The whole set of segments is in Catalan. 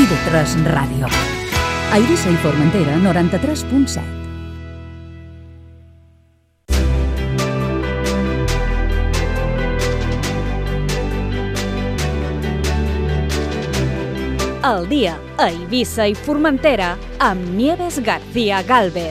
TV3 Ràdio. A Eivissa i Formentera, 93.7. El dia a Eivissa i Formentera amb Nieves García Gálvez.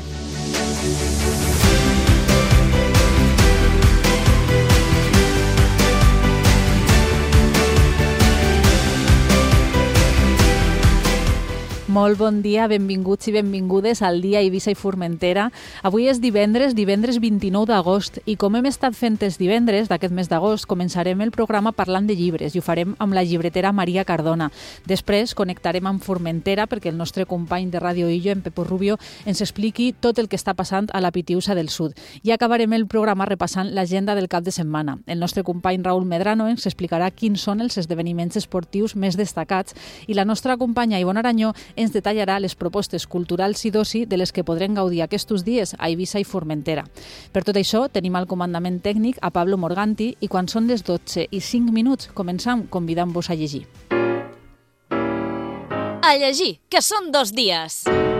Molt bon dia, benvinguts i benvingudes al dia Eivissa i Formentera. Avui és divendres 29 d'agost, i com hem estat fent els divendres d'aquest mes d'agost, començarem el programa parlant de llibres i ho farem amb la llibretera Maria Cardona. Després connectarem amb Formentera perquè el nostre company de Ràdio Illo, en Pepo Rubio, ens expliqui tot el que està passant a la Pitiusa del Sud. I acabarem el programa repassant l'agenda del cap de setmana. El nostre company Raúl Medrano ens explicarà quins són els esdeveniments esportius més destacats i la nostra companya Ivonne Aranyó ens detallarà les propostes culturals i d'oci de les que podrem gaudir aquests dies a Eivissa i Formentera. Per tot això, tenim al comandament tècnic a Pablo Morganti i quan són les 12:05 començam convidant-vos a llegir. A llegir, que són 2 dies.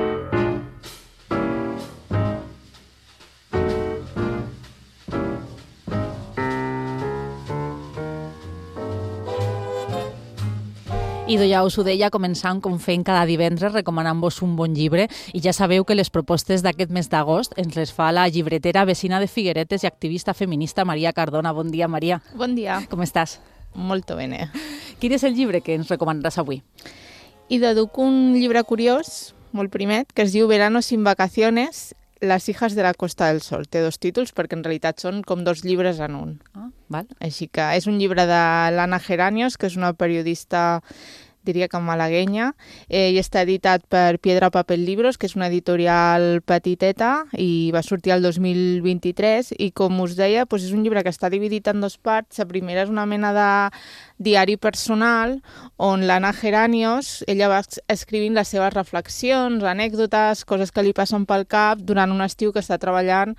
I ja us ho deia, començant com fent cada divendres, recomanant-vos un bon llibre, i ja sabeu que les propostes d'aquest mes d'agost ens les fa la llibretera vecina de Figueretes i activista feminista Maria Cardona. Bon dia, Maria. Bon dia. Com estàs? Molto bene. Quin és el llibre que ens recomanaràs avui? I deduc un llibre curiós, molt primet, que es diu Verano sin vacaciones, Las hijas de la Costa del Sol. Té 2 títols perquè en realitat són com 2 llibres en un. Val. Així que és un llibre de l'Anna Geranios, que és una periodista, diria que malaguenya, i està editat per Piedra Papel Libros, que és una editorial petiteta, i va sortir el 2023, i com us deia, és un llibre que està dividit en 2 parts. La primera és una mena de diari personal, on l'Anna Geranios, ella va escrivint les seves reflexions, anècdotes, coses que li passen pel cap durant un estiu que està treballant,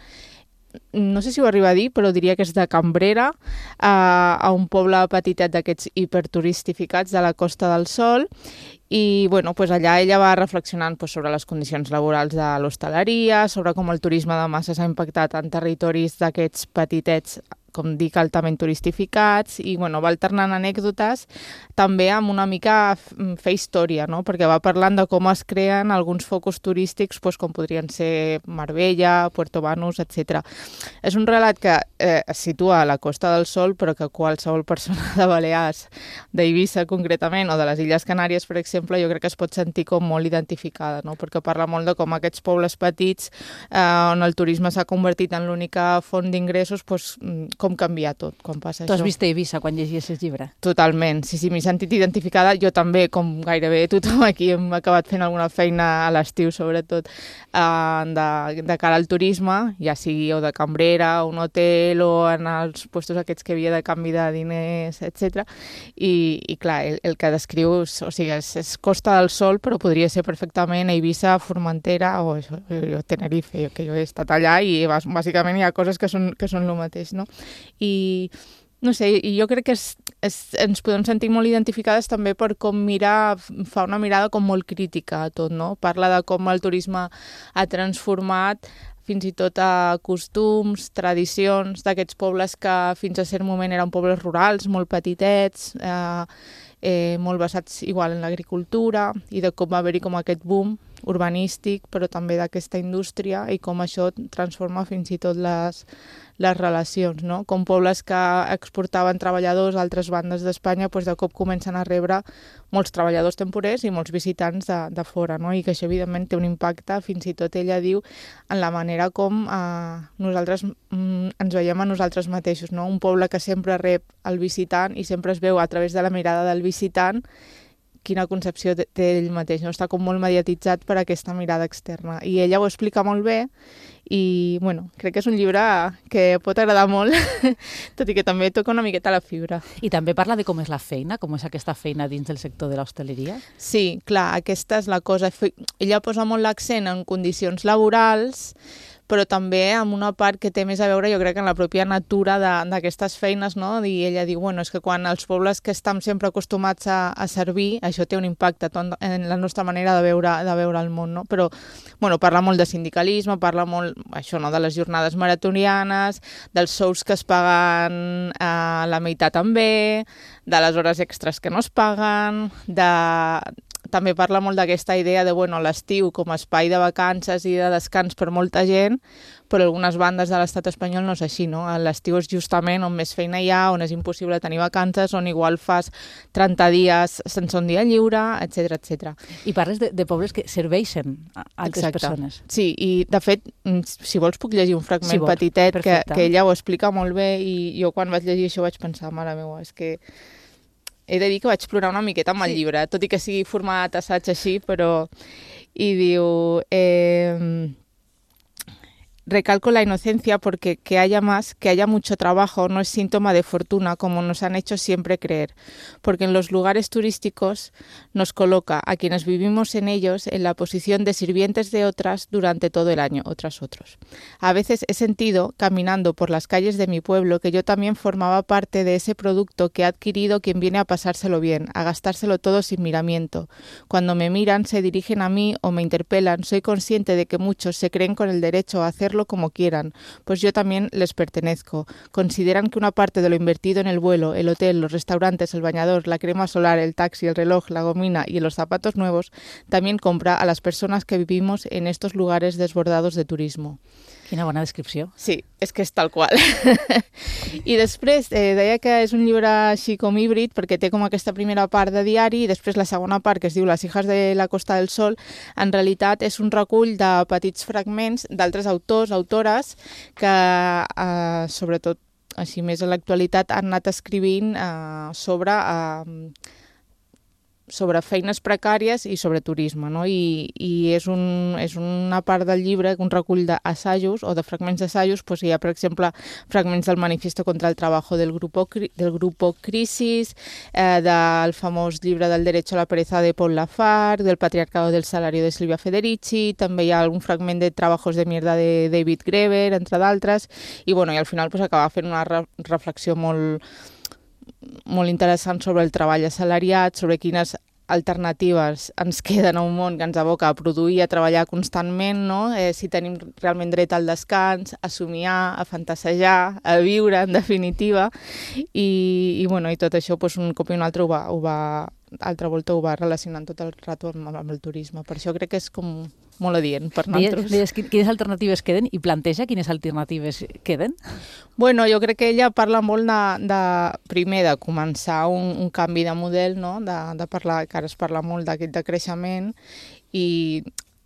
no sé si ho arriba a dir, però diria que és de Cambrera, a un poble petitet d'aquests hiperturistificats de la Costa del Sol. I allà ella va reflexionant sobre les condicions laborals de l'hostaleria, sobre com el turisme de masses ha impactat en territoris d'aquests petitets, com dic, altament turistificats, i va alternant anècdotes, també amb una mica fer història, no? Perquè va parlant de com es creen alguns focus turístics, com podrien ser Marbella, Puerto Banús, etc. És un relat que es situa a la Costa del Sol, però que qualsevol persona de Balears, d'Eivissa concretament, o de les Illes Canàries, per exemple, jo crec que es pot sentir com molt identificada, no? Perquè parla molt de com aquests pobles petits, on el turisme s'ha convertit en l'única font d'ingressos, com canvia tot quan passa això. Tu has vist Eivissa quan llegies el llibre? Totalment, sí, m'he sentit identificada. Jo també, com gairebé tothom aquí, hem acabat fent alguna feina a l'estiu, sobretot, de cara al turisme, ja sigui o de cambrera, un hotel, o en els puestos aquests que havia de canvi de diners, etc. I clar, el que descriu, és Costa del Sol, però podria ser perfectament Eivissa, Formentera o Tenerife, que jo he estat allà, i bàsicament hi ha coses que són el mateix, no? I no sé, i jo crec que ens podem sentir molt identificades també per com fa una mirada com molt crítica a tot, no? Parla de com el turisme ha transformat fins i tot a costums, tradicions d'aquests pobles que fins a cert moment eren pobles rurals, molt petitets, molt basats igual en l'agricultura, i de com va haver-hi com aquest boom urbanístic, però també d'aquesta indústria, i com això transforma fins i tot les relacions, no? Com pobles que exportaven treballadors a altres bandes d'Espanya, de cop comencen a rebre molts treballadors temporers i molts visitants de fora, no? I que això evidentment té un impacte, fins i tot ella diu, en la manera com nosaltres ens veiem a nosaltres mateixos, no? Un poble que sempre rep el visitant i sempre es veu a través de la mirada del visitant quina concepció té ell mateix, no? Està com molt mediatitzat per aquesta mirada externa. I ella ho explica molt bé i, crec que és un llibre que pot agradar molt, tot i que també toca una miqueta la fibra. I també parla de com és la feina, com és aquesta feina dins del sector de l'hostaleria? Sí, clar, aquesta és la cosa. Ella posa molt l'accent en condicions laborals, però també amb una part que té més a veure, jo crec, en la pròpia natura d'aquestes feines, no? I ella diu, bueno, és que quan els pobles que estem sempre acostumats a servir, això té un impacte en la nostra manera de veure el món, no? Però, bueno, parla molt de sindicalisme, parla molt, això, no?, de les jornades maratonianes, dels sous que es paguen a la meitat també, de les hores extres que no es paguen, també parla molt d'aquesta idea de, bueno, l'estiu com a espai de vacances i de descans per molta gent, però algunes bandes de l'estat espanyol no és així, no? L'estiu és justament on més feina hi ha, on és impossible tenir vacances, on igual fas 30 dies sense un dia lliure, etc etc. I parles de pobles que serveixen a altres persones. Sí, i de fet, si vols puc llegir un fragment petitet que ella ho explica molt bé, i jo quan vaig llegir això vaig pensar, mare meva, és que he de dir que vaig plorar una miqueta amb el llibre, tot i que sigui format assaig així, però... I diu... Recalco la inocencia porque que haya mucho trabajo no es síntoma de fortuna como nos han hecho siempre creer, porque en los lugares turísticos nos coloca a quienes vivimos en ellos en la posición de sirvientes de otras durante todo el año, otros. A veces he sentido, caminando por las calles de mi pueblo, que yo también formaba parte de ese producto que ha adquirido quien viene a pasárselo bien, a gastárselo todo sin miramiento. Cuando me miran, se dirigen a mí o me interpelan, soy consciente de que muchos se creen con el derecho a hacerlo como quieran, pues yo también les pertenezco. Consideran que una parte de lo invertido en el vuelo, el hotel, los restaurantes, el bañador, la crema solar, el taxi, el reloj, la gomina y los zapatos nuevos, también compra a las personas que vivimos en estos lugares desbordados de turismo. Quina bona descripció. Sí, és que és tal qual. I després deia que és un llibre així com híbrid, perquè té com aquesta primera part de diari i després la segona part, que es diu Les hijas de la Costa del Sol, en realitat és un recull de petits fragments d'altres autors, autores, que sobretot, així més a l'actualitat, han anat escrivint sobre feines precàries i sobre turisme, no? I és una part del llibre, un recull d'assajos o de fragments d'assajos, pues hi ha, per exemple, fragments del Manifiesto contra el Trabajo del grupo Crisis, del famós llibre del Derecho a la Pereza de Paul Lafargue, del Patriarcado del Salario de Silvia Federici, també hi ha algun fragment de Trabajos de mierda de David Graeber, entre d'altres, i al final pues, acaba fent una reflexió molt interessant sobre el treball assalariat, sobre quines alternatives ens queden a un món que ens aboca a produir i a treballar constantment, no? Si tenim realment dret al descans, a somiar, a fantasejar, a viure, en definitiva. I tot això, pues, un cop i un altre altra volta ho va relacionant tot el rato amb el turisme. Per això crec que és com molt adient per nosaltres. Deies quines alternatives queden i planteja quines alternatives queden? Jo crec que ella parla molt primer de començar un canvi de model, no? De parlar, que ara es parla molt d'aquest decreixement i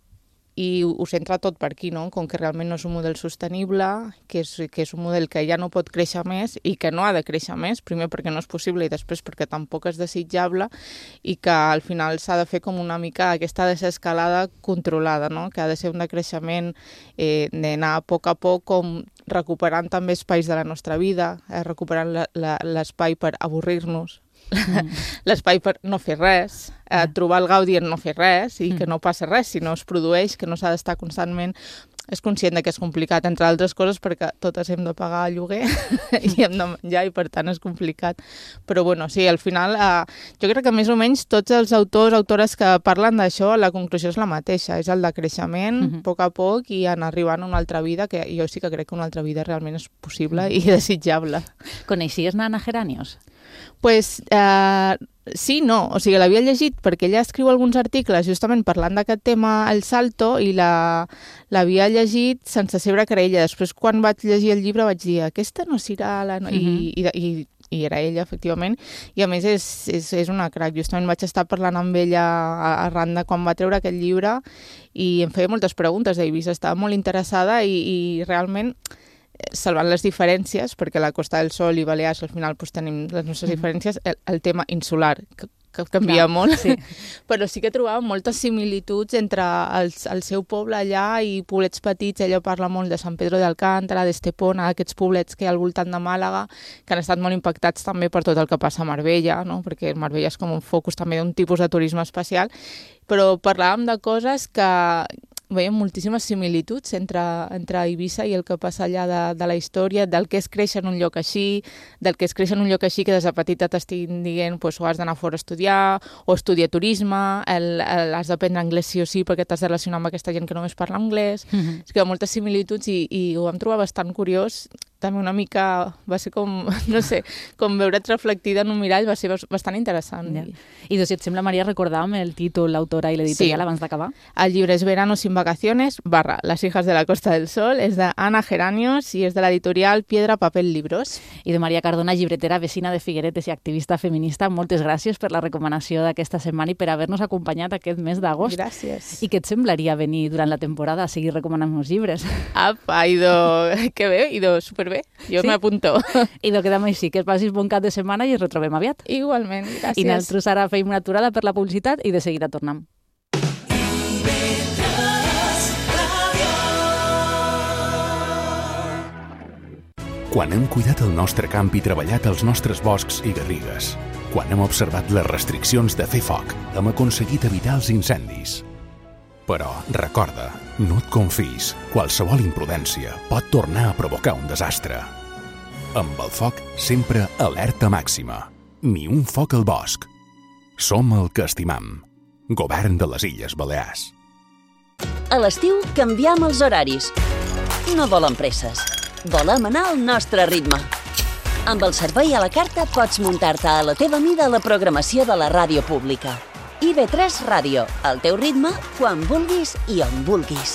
ho centra tot per aquí, no? Com que realment no és un model sostenible, que és un model que ja no pot créixer més i que no ha de créixer més, primer perquè no és possible i després perquè tampoc és desitjable, i que al final s'ha de fer com una mica aquesta desescalada controlada, no? Que ha de ser un decreixement d'anar a poc, com recuperant també espais de la nostra vida, recuperant l'espai per avorrir-nos, l'espai per no fer res, trobar el gaudi en no fer res i que no passa res si no es produeix, que no s'ha d'estar constantment. És conscient que és complicat, entre altres coses, perquè totes hem de pagar el lloguer i hem de menjar i per tant és complicat. Però sí, al final jo crec que més o menys tots els autors, autores que parlen d'això, la conclusió és la mateixa, és el decreixement, a poc, i anar arribant a una altra vida, que jo sí que crec que una altra vida realment és possible i desitjable. Coneixies Nana Geranios? Pues sí, no. O sigui, l'havia llegit perquè ella escriu alguns articles justament parlant d'aquest tema, el salto, i l'havia llegit sense saber que era ella. Després, quan vaig llegir el llibre, vaig dir, aquesta no serà la... I era ella, efectivament, i a més és una crac. Justament vaig estar parlant amb ella arran de quan va treure aquest llibre i em feia moltes preguntes, estava molt interessada i realment, salvant les diferències, perquè a la Costa del Sol i Balears al final pues, tenim les nostres diferències, el tema insular, que canvia molt, sí. Però sí que trobàvem moltes similituds entre el seu poble allà i poblets petits. Ella parla molt de Sant Pedro de Alcántara, d'Estepona, aquests poblets que hi ha al voltant de Màlaga, que han estat molt impactats també per tot el que passa a Marbella, no? Perquè Marbella és com un focus també d'un tipus de turisme especial, però parlàvem de coses que veiem moltíssimes similituds entre Eivissa i el que passa allà de la història, del que és créixer en un lloc així, del que és créixer en un lloc així que des de petita t'estiguin dient o has d'anar fora a estudiar, o estudiar turisme, has d'aprendre anglès sí o sí perquè t'has de relacionar amb aquesta gent que només parla anglès. És que hi ha moltes similituds i ho vam trobar bastant curiós. També una mica va ser com, no sé, com veure't reflectida en un mirall, va ser bastant interessant. Ja. I doncs, si et sembla, Maria, recordàvem el títol, l'autora i l'editorial abans d'acabar? El llibre és Verano sin vacaciones, Las hijas de la Costa del Sol, és d'Anna Geranios i és de l'editorial Piedra, Papel, Libros. I de Maria Cardona, llibretera, vecina de Figueretes i activista feminista, moltes gràcies per la recomanació d'aquesta setmana i per haver-nos acompanyat aquest mes d'agost. Gràcies. I què et semblaria venir durant la temporada a seguir recomanant-nos llibres? Apa, que bé, superbé. Jo m'apunto. I quedem així, que passis bon cap de setmana i ens retrobem aviat. Igualment, gràcies. I nosaltres ara feim una aturada per la publicitat i de seguida tornem. Quan hem cuidat el nostre camp i treballat els nostres boscs i garrigues, quan hem observat les restriccions de fer foc, hem aconseguit evitar els incendis. Però, recorda, no et confis. Qualsevol imprudència pot tornar a provocar un desastre. Amb el foc, sempre alerta màxima. Ni un foc al bosc. Som el que estimam. Govern de les Illes Balears. A l'estiu canviem els horaris. No volem presses. Volem anar al nostre ritme. Amb el servei a la carta pots muntar-te a la teva mida la programació de la ràdio pública. IB3 Ràdio, al teu ritme, quan vulguis i on vulguis.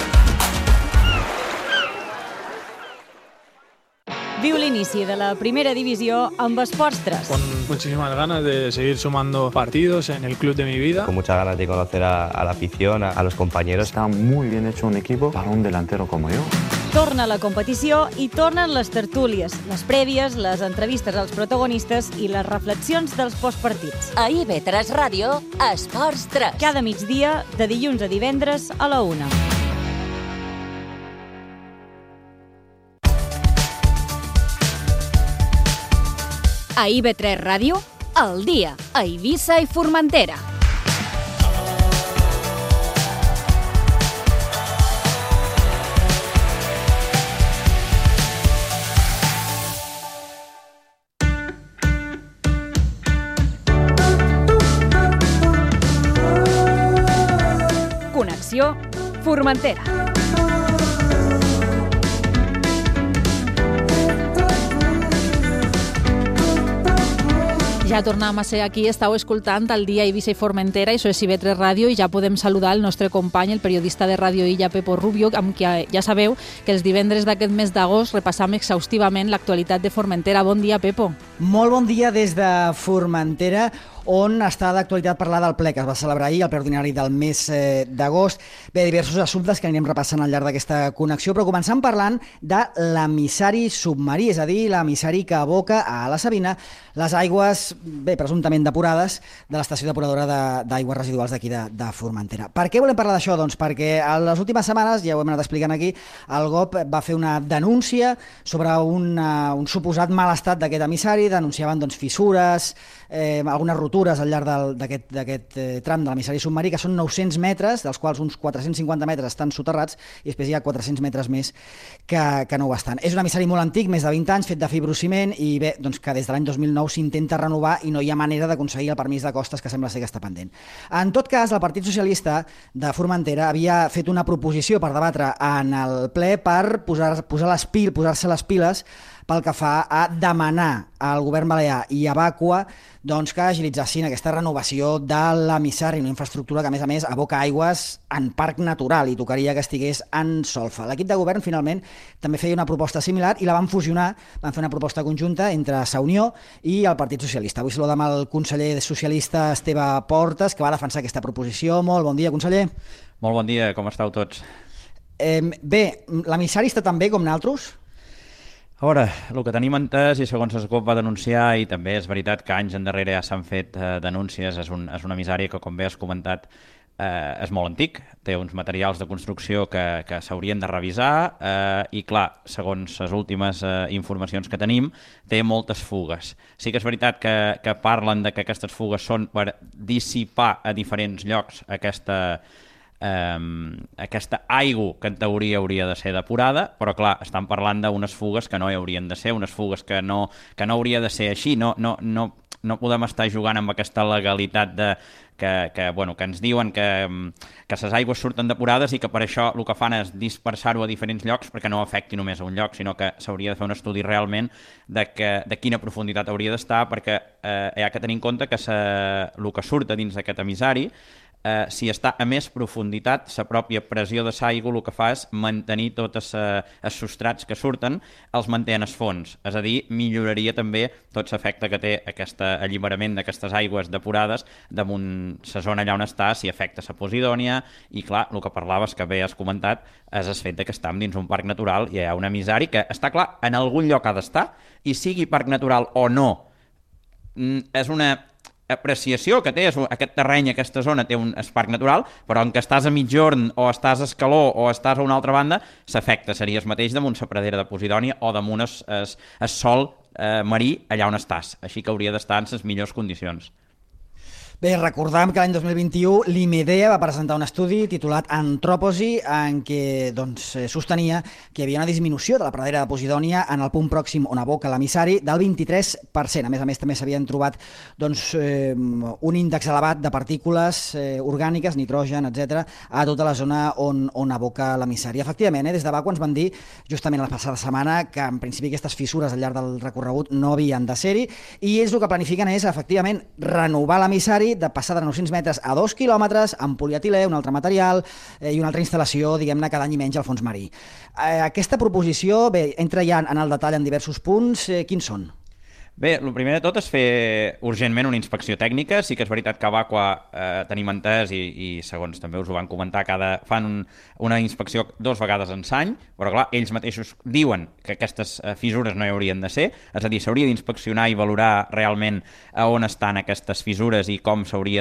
Viu l'inici de la primera divisió amb Esports 3. Con muchísimas ganas de seguir sumando partidos en el club de mi vida. Con muchas ganas de conocer a la afición, a los compañeros. Está muy bien hecho un equipo para un delantero como yo. Torna la competició i tornen les tertúlies, les prèvies, les entrevistes als protagonistes i les reflexions dels postpartits. A IB3 Ràdio, Esports 3. Cada migdia, de dilluns a divendres a la 1. A IB3 Ràdio, al dia, a Eivissa i Formentera. Connexió Formentera. Ja tornem a ser aquí, estàu escoltant el dia Eivissa i Formentera, això és IB3 Ràdio, i ja podem saludar el nostre company, el periodista de Ràdio Illa, Pepo Rubio, amb qui ja sabeu que els divendres d'aquest mes d'agost repassam exhaustivament l'actualitat de Formentera. Bon dia, Pepo. Molt bon dia des de Formentera, on està d'actualitat parlar del ple que es va celebrar ahir, el ple ordinari del mes d'agost. Bé, diversos assumptes que anirem repassant al llarg d'aquesta connexió, però començant parlant de l'emissari submarí, és a dir, l'emissari que aboca a la Sabina les aigües, bé, presumptament depurades, de l'estació depuradora d'aigües residuals d'aquí de Formentera. Per què volem parlar d'això? Doncs perquè a les últimes setmanes, ja ho hem anat explicant aquí, el GOP va fer una denúncia sobre un suposat mal estat d'aquest emissari, denunciaven fissures, algunes rotures al llarg d'aquest tram de l'emissari submarí, que són 900 metres, dels quals uns 450 metres estan soterrats, i després hi ha 400 metres més que no ho estan. És un emissari molt antic, més de 20 anys, fet de fibrociment, i bé, doncs que des de l'any 2009 s'intenta renovar i no hi ha manera d'aconseguir el permís de costes, que sembla ser que està pendent. En tot cas, el Partit Socialista de Formentera havia fet una proposició per debatre en el ple per posar-se les piles pel que fa a demanar al govern balear i a Bàqua que agilitzessin aquesta renovació de l'emissari, una infraestructura que, a més, aboca aigües en parc natural i tocaria que estigués en solfa. L'equip de govern, finalment, també feia una proposta similar i la van fusionar, van fer una proposta conjunta entre Sa Unió i el Partit Socialista. Avui saludem el conseller socialista Esteve Portes, que va defensar aquesta proposició. Molt bon dia, conseller. Molt bon dia, com esteu tots? Bé, l'emissari està tan bé com nosaltres? A veure, el que tenim entès, i segons el GOP va denunciar, i també és veritat que anys endarrere ja s'han fet denúncies, és un emissari que, com bé has comentat, és molt antic, té uns materials de construcció que s'haurien de revisar i, clar, segons les últimes informacions que tenim, té moltes fugues. Sí que és veritat que parlen de que aquestes fugues són per dissipar a diferents llocs aquesta aquesta aigua que en teoria hauria de ser depurada, però clar, estan parlant d'unes fugues que no hi haurien de ser, unes fugues que no hauria de ser així, no podem estar jugant amb aquesta legalitat que ens diuen que les aigües surten depurades i que per això el que fan és dispersar-ho a diferents llocs perquè no afecti només a un lloc, sinó que s'hauria de fer un estudi realment de quina profunditat hauria d'estar, perquè hi ha que tenir en compte que el que surt dins d'aquest emissari, si està a més profunditat, la pròpia pressió de l'aigua el que fa és mantenir tots els substrats que surten, els manté en el fons. És a dir, milloraria també tot l'efecte que té aquest alliberament d'aquestes aigües depurades damunt la zona allà on està, si afecta la Posidònia, i clar, el que parlaves, que bé has comentat, és el fet que estem dins un parc natural i hi ha un emissari que, està clar, en algun lloc ha d'estar, i sigui parc natural o no, és una apreciació que té aquest terreny, aquesta zona té un parc natural, però en què estàs a mitjorn o estàs a Escaló o estàs a una altra banda, s'afecta, seria el mateix damunt la pradera de Posidònia o damunt el sòl marí allà on estàs, així que hauria d'estar en les millors condicions. Bé, recordam que l'any 2021 l'IMEDEA va presentar un estudi titulat Antròposi, en què sostenia que hi havia una disminució de la pradera de Posidònia en el punt pròxim on aboca l'emissari del 23%. A més, també s'havien trobat un índex elevat de partícules orgàniques, nitrogen, etc., a tota la zona on aboca l'emissari. Efectivament, des de Baco ens van dir, justament la passada setmana, que en principi aquestes fissures al llarg del recorregut no havien de ser-hi, i ells el que planifiquen és, efectivament, renovar l'emissari, de passar de 900 metres a 2 quilòmetres amb polietilè, un altre material i una altra instal·lació, diguem-ne, cada any i menys al fons marí. Aquesta proposició, bé, entra ja en el detall en diversos punts. Quins són? Bé, el primer de tot és fer urgentment una inspecció tècnica. Sí que és veritat que a Baqua tenim entès i segons també us ho van comentar, fan una inspecció 2 vegades en l'any, però clar, ells mateixos diuen que aquestes fissures no hi haurien de ser, és a dir, s'hauria d'inspeccionar i valorar realment a on estan aquestes fissures i com s'hauria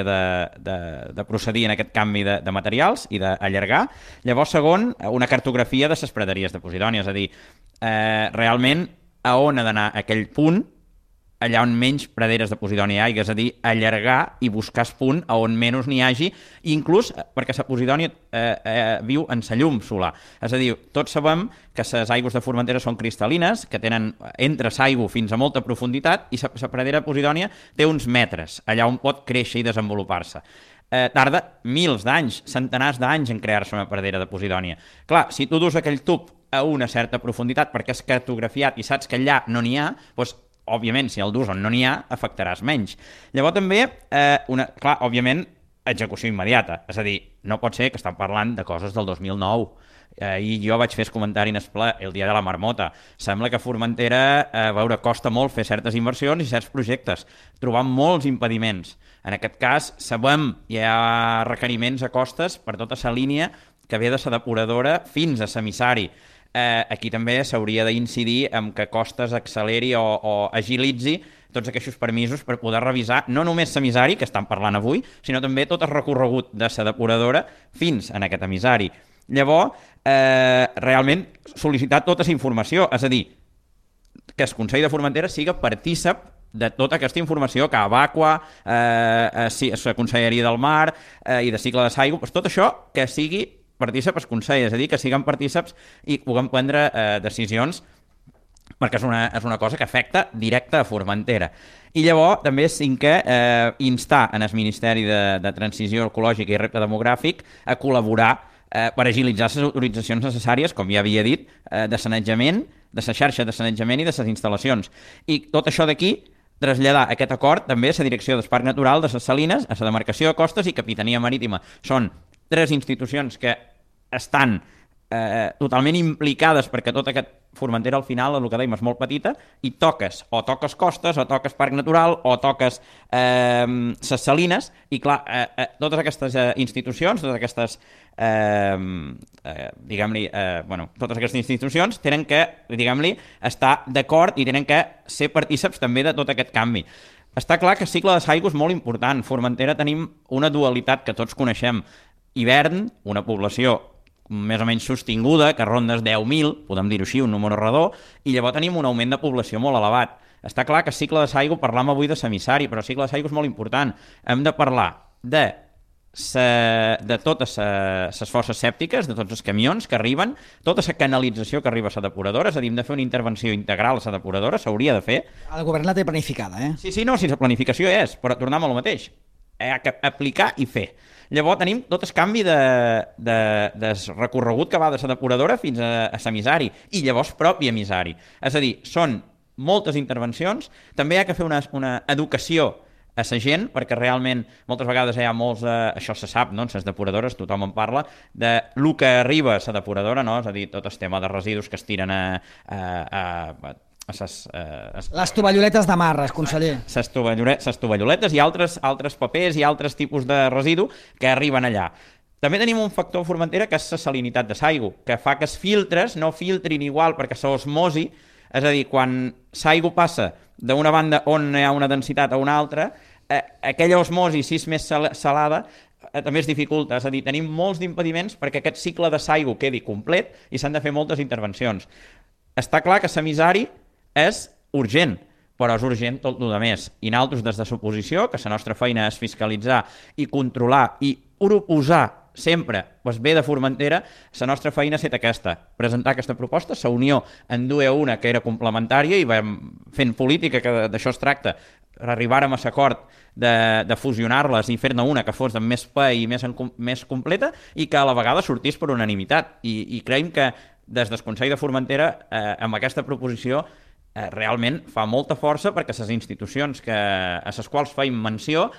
de procedir en aquest canvi de materials i d'allargar. Llavors, segon, una cartografia de les praderies de Posidònia, és a dir, realment a on ha d'anar aquell punt allà on menys praderes de Posidònia hi hagi, és a dir, allargar i buscar el punt on menys n'hi hagi, inclús perquè la Posidònia viu en la llum solar. És a dir, tots sabem que les aigües de Formentera són cristal·lines, que tenen entre l'aigua fins a molta profunditat, i la pradera de Posidònia té uns metres, allà on pot créixer i desenvolupar-se. Tarda mils d'anys, centenars d'anys en crear-se una pradera de Posidònia. Clar, si tu dus aquell tub a una certa profunditat perquè és cartografiat i saps que allà no n'hi ha, doncs òbviament, si el dus on no n'hi ha, afectaràs menys. Llavors també, clar, òbviament, execució immediata. És a dir, no pot ser que estem parlant de coses del 2009. I jo vaig fer el comentari en el ple el dia de la marmota. Sembla que a Formentera, costa molt fer certes inversions i certs projectes. Trobam molts impediments. En aquest cas, sabem, hi ha requeriments a costes per tota la línia que ve de la depuradora fins a l'emissari. Aquí també s'hauria d'incidir en que Costes acceleri o agilitzi tots aquests permisos per poder revisar no només l'emissari, que estan parlant avui, sinó també tot el recorregut de la depuradora fins en aquest emissari. Llavors, realment sol·licitar tota la informació, és a dir, que el Consell de Formentera siga partícip de tota aquesta informació que a Baqua, la Conselleria del Mar i de Cicle de l'Aigua, tot això que sigui partícip el Consell, és a dir, que siguem partícips i puguem prendre decisions, perquè és una cosa que afecta directa a Formentera. I llavors també cinquè, instar en el Ministeri de Transició Ecològica i Repte Demogràfic a col·laborar per agilitzar les autoritzacions necessàries, com ja havia dit, de sanejament, de la xarxa de sanejament i de les instal·lacions. I tot això d'aquí, traslladar aquest acord també a la direcció del Parc Natural de les Salines, a la demarcació de Costes i Capitania Marítima. Són 3 institucions que estan totalment implicades perquè tot aquest Formentera al final, el que dèiem, és molt petita i toques Costes, o toques Parc Natural, o toques les Salines, i clar, totes aquestes institucions, totes aquestes totes aquestes institucions tenen que, diguem-li, estar d'acord i tenen que ser partícips també de tot aquest canvi. Està clar que el cicle de l'aigua és molt important. Formentera tenim una dualitat que tots coneixem. Hivern, una població més o menys sostinguda, que ronda els 10.000, podem dir-ho així, un número redó, i llavors tenim un augment de població molt elevat. Està clar que el cicle de l'aigua, parlam avui de l'emissari, però el cicle de l'aigua és molt important. Hem de parlar de de totes les fosses sèptiques, de tots els camions que arriben, tota la canalització que arriba a la depuradora, és a dir, hem de fer una intervenció integral a la depuradora, s'hauria de fer. El govern la té planificada, eh? Sí, no, la planificació és, però tornem al mateix. Hi ha que aplicar i fer. Llavors tenim tot el canvi de recorregut que va de la depuradora fins a l'emissari, i llavors propi emissari. És a dir, són moltes intervencions, també hi ha que fer una educació a la gent, perquè realment moltes vegades hi ha molts, això se sap, no? En les depuradores tothom en parla, de lo que arriba a la depuradora, no? És a dir, tot el tema de residus que es tiren les tovalloletes de marres, conseller. Les tovalloletes i altres papers i altres tipus de residu que arriben allà. També tenim un factor a Formentera que és la salinitat de l'aigua, que fa que els filtres no filtrin igual perquè s'osmosi, és a dir, quan l'aigua passa d'una banda on hi ha una densitat a una altra, aquella osmosi, si és més salada, també es dificulta. És a dir, tenim molts d'impediments perquè aquest cicle de l'aigua quedi complet i s'han de fer moltes intervencions. Està clar que l'emissari és urgent, però és urgent tot el més. I nosaltres, des de l'oposició, que la nostra feina és fiscalitzar i controlar i proposar sempre ve de Formentera, la nostra feina ha estat aquesta, presentar aquesta proposta, la Unió en duia una que era complementària i vam fent política, que d'això es tracta, arribàrem a l'acord de fusionar-les i fer-ne una que fos amb més pe i més completa i que a la vegada sortís per unanimitat. I creiem que des del Consell de Formentera, amb aquesta proposició, realment fa molta força perquè les institucions a les quals feim menció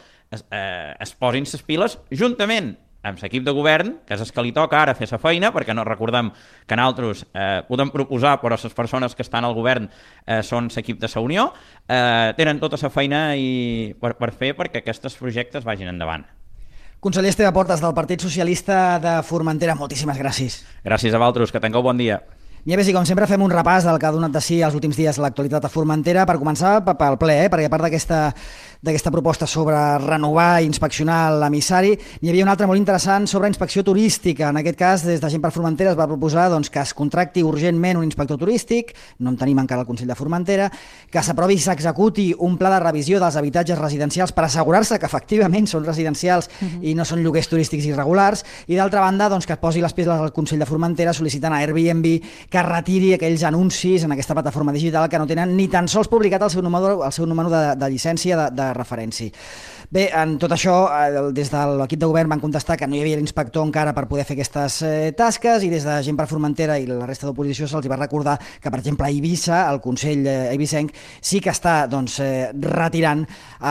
es posin les piles juntament amb l'equip de govern, que és el que li toca ara fer la feina, perquè no recordem que nosaltres podem proposar, però les persones que estan al govern són l'equip de la Unió, tenen tota la feina per fer perquè aquests projectes vagin endavant. Conseller Esteve Portes, del Partit Socialista de Formentera, moltíssimes gràcies. Gràcies a vosaltres, que tingueu bon dia. Nieves, i com sempre fem un repàs del que ha donat de si els últims dies l'actualitat a Formentera, per començar pel ple, perquè a part d'aquesta proposta sobre renovar i inspeccionar l'emissari, n'hi havia una altra molt interessant sobre inspecció turística. En aquest cas, des de Gent per Formentera es va proposar que es contracti urgentment un inspector turístic, no en tenim encara al Consell de Formentera, que s'aprovi i s'executi un pla de revisió dels habitatges residencials per assegurar-se que efectivament són residencials i no són lloguers turístics irregulars, i d'altra banda que es posi les piles al Consell de Formentera sol·licitant a Airbnb que retiri aquells anuncis en aquesta plataforma digital que no tenen ni tan sols publicat el seu número de llicència de referència. Bé, en tot això, des de l'equip de govern van contestar que no hi havia l'inspector encara per poder fer aquestes tasques, i des de Gent per Formentera i la resta d'oposició se'ls va recordar que, per exemple, a Eivissa, el Consell eivissenc, sí que està retirant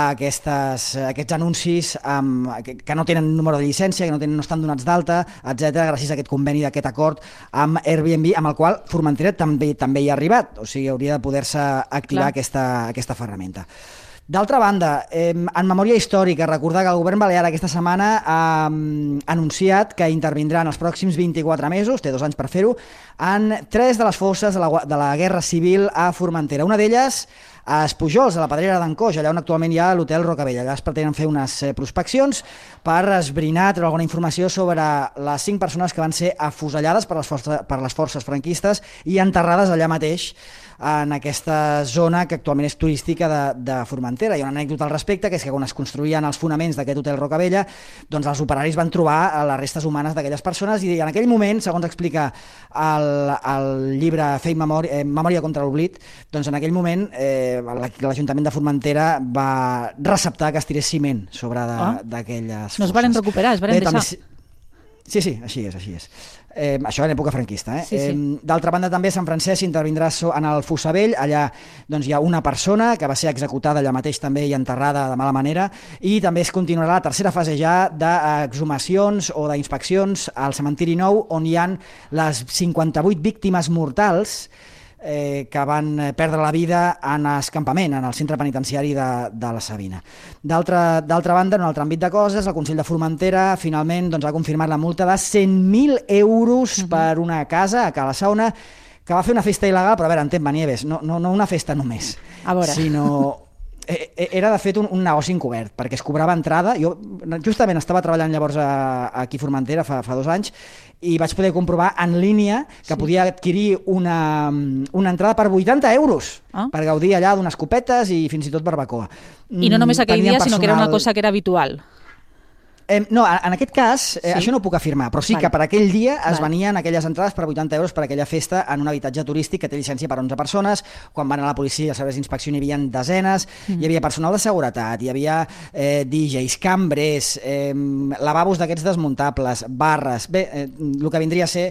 aquests anuncis que no tenen número de llicència, que no estan donats d'alta, etc., gràcies a aquest conveni, d'aquest acord amb Airbnb, amb el qual Formentera també hi ha arribat, o sigui, hauria de poder-se activar aquesta ferramenta. D'altra banda, en memòria històrica, recordar que el govern balear aquesta setmana ha anunciat que intervindrà en els pròxims 24 mesos, té 2 anys per fer-ho, en 3 de les fosses de la Guerra Civil a Formentera. Una d'elles a Espujols, a la Pedrera d'Ancoix, allà on actualment hi ha l'Hotel Rocavella. Allà es pretenen fer unes prospeccions per esbrinar, treure alguna informació sobre les 5 persones que van ser afusellades per les forces franquistes i enterrades allà mateix, en aquesta zona que actualment és turística de Formentera. Hi ha una anècdota al respecte, que és que quan es construïen els fonaments d'aquest Hotel Rocavella, els operaris van trobar les restes humanes d'aquelles persones, i en aquell moment, segons explica el llibre Fer Memòria contra l'Oblit, en aquell moment l'Ajuntament de Formentera va receptar que es tirés ciment sobre d'aquelles fosses. No es van recuperar, es van deixar. Sí, així és. Això en època franquista. D'altra banda, també a Sant Francesc intervindrà en el Fossavell. Allà hi ha una persona que va ser executada allà mateix també i enterrada de mala manera, i també es continuarà la tercera fase ja d'exhumacions o d'inspeccions al cementiri nou, on hi ha les 58 víctimes mortals que van perdre la vida en escampament, en el centre penitenciari de la Sabina. D'altra banda, en un altre àmbit de coses, el Consell de Formentera finalment ha confirmat la multa de 100.000 euros per una casa a Cala Sauna que va fer una festa il·legal, però a veure, entén, Nieves, no una festa només, sinó... Era, de fet, un negoci encobert, perquè es cobrava entrada. Jo justament estava treballant llavors aquí a Formentera fa 2 anys, i vaig poder comprovar en línia que podia adquirir una entrada per 80 euros per gaudir allà d'unes copetes i fins i tot barbacoa. I no només aquell dia, sinó que era una cosa que era habitual. No, en aquest cas, això no ho puc afirmar, però sí que per aquell dia es venien aquelles entrades per 80 euros per aquella festa en un habitatge turístic que té llicència per 11 persones. Quan van a la policia i als serveis d'inspecció n'hi havia desenes, hi havia personal de seguretat, hi havia DJs, cambrers, lavabos d'aquests desmuntables, barres... Bé, el que vindria a ser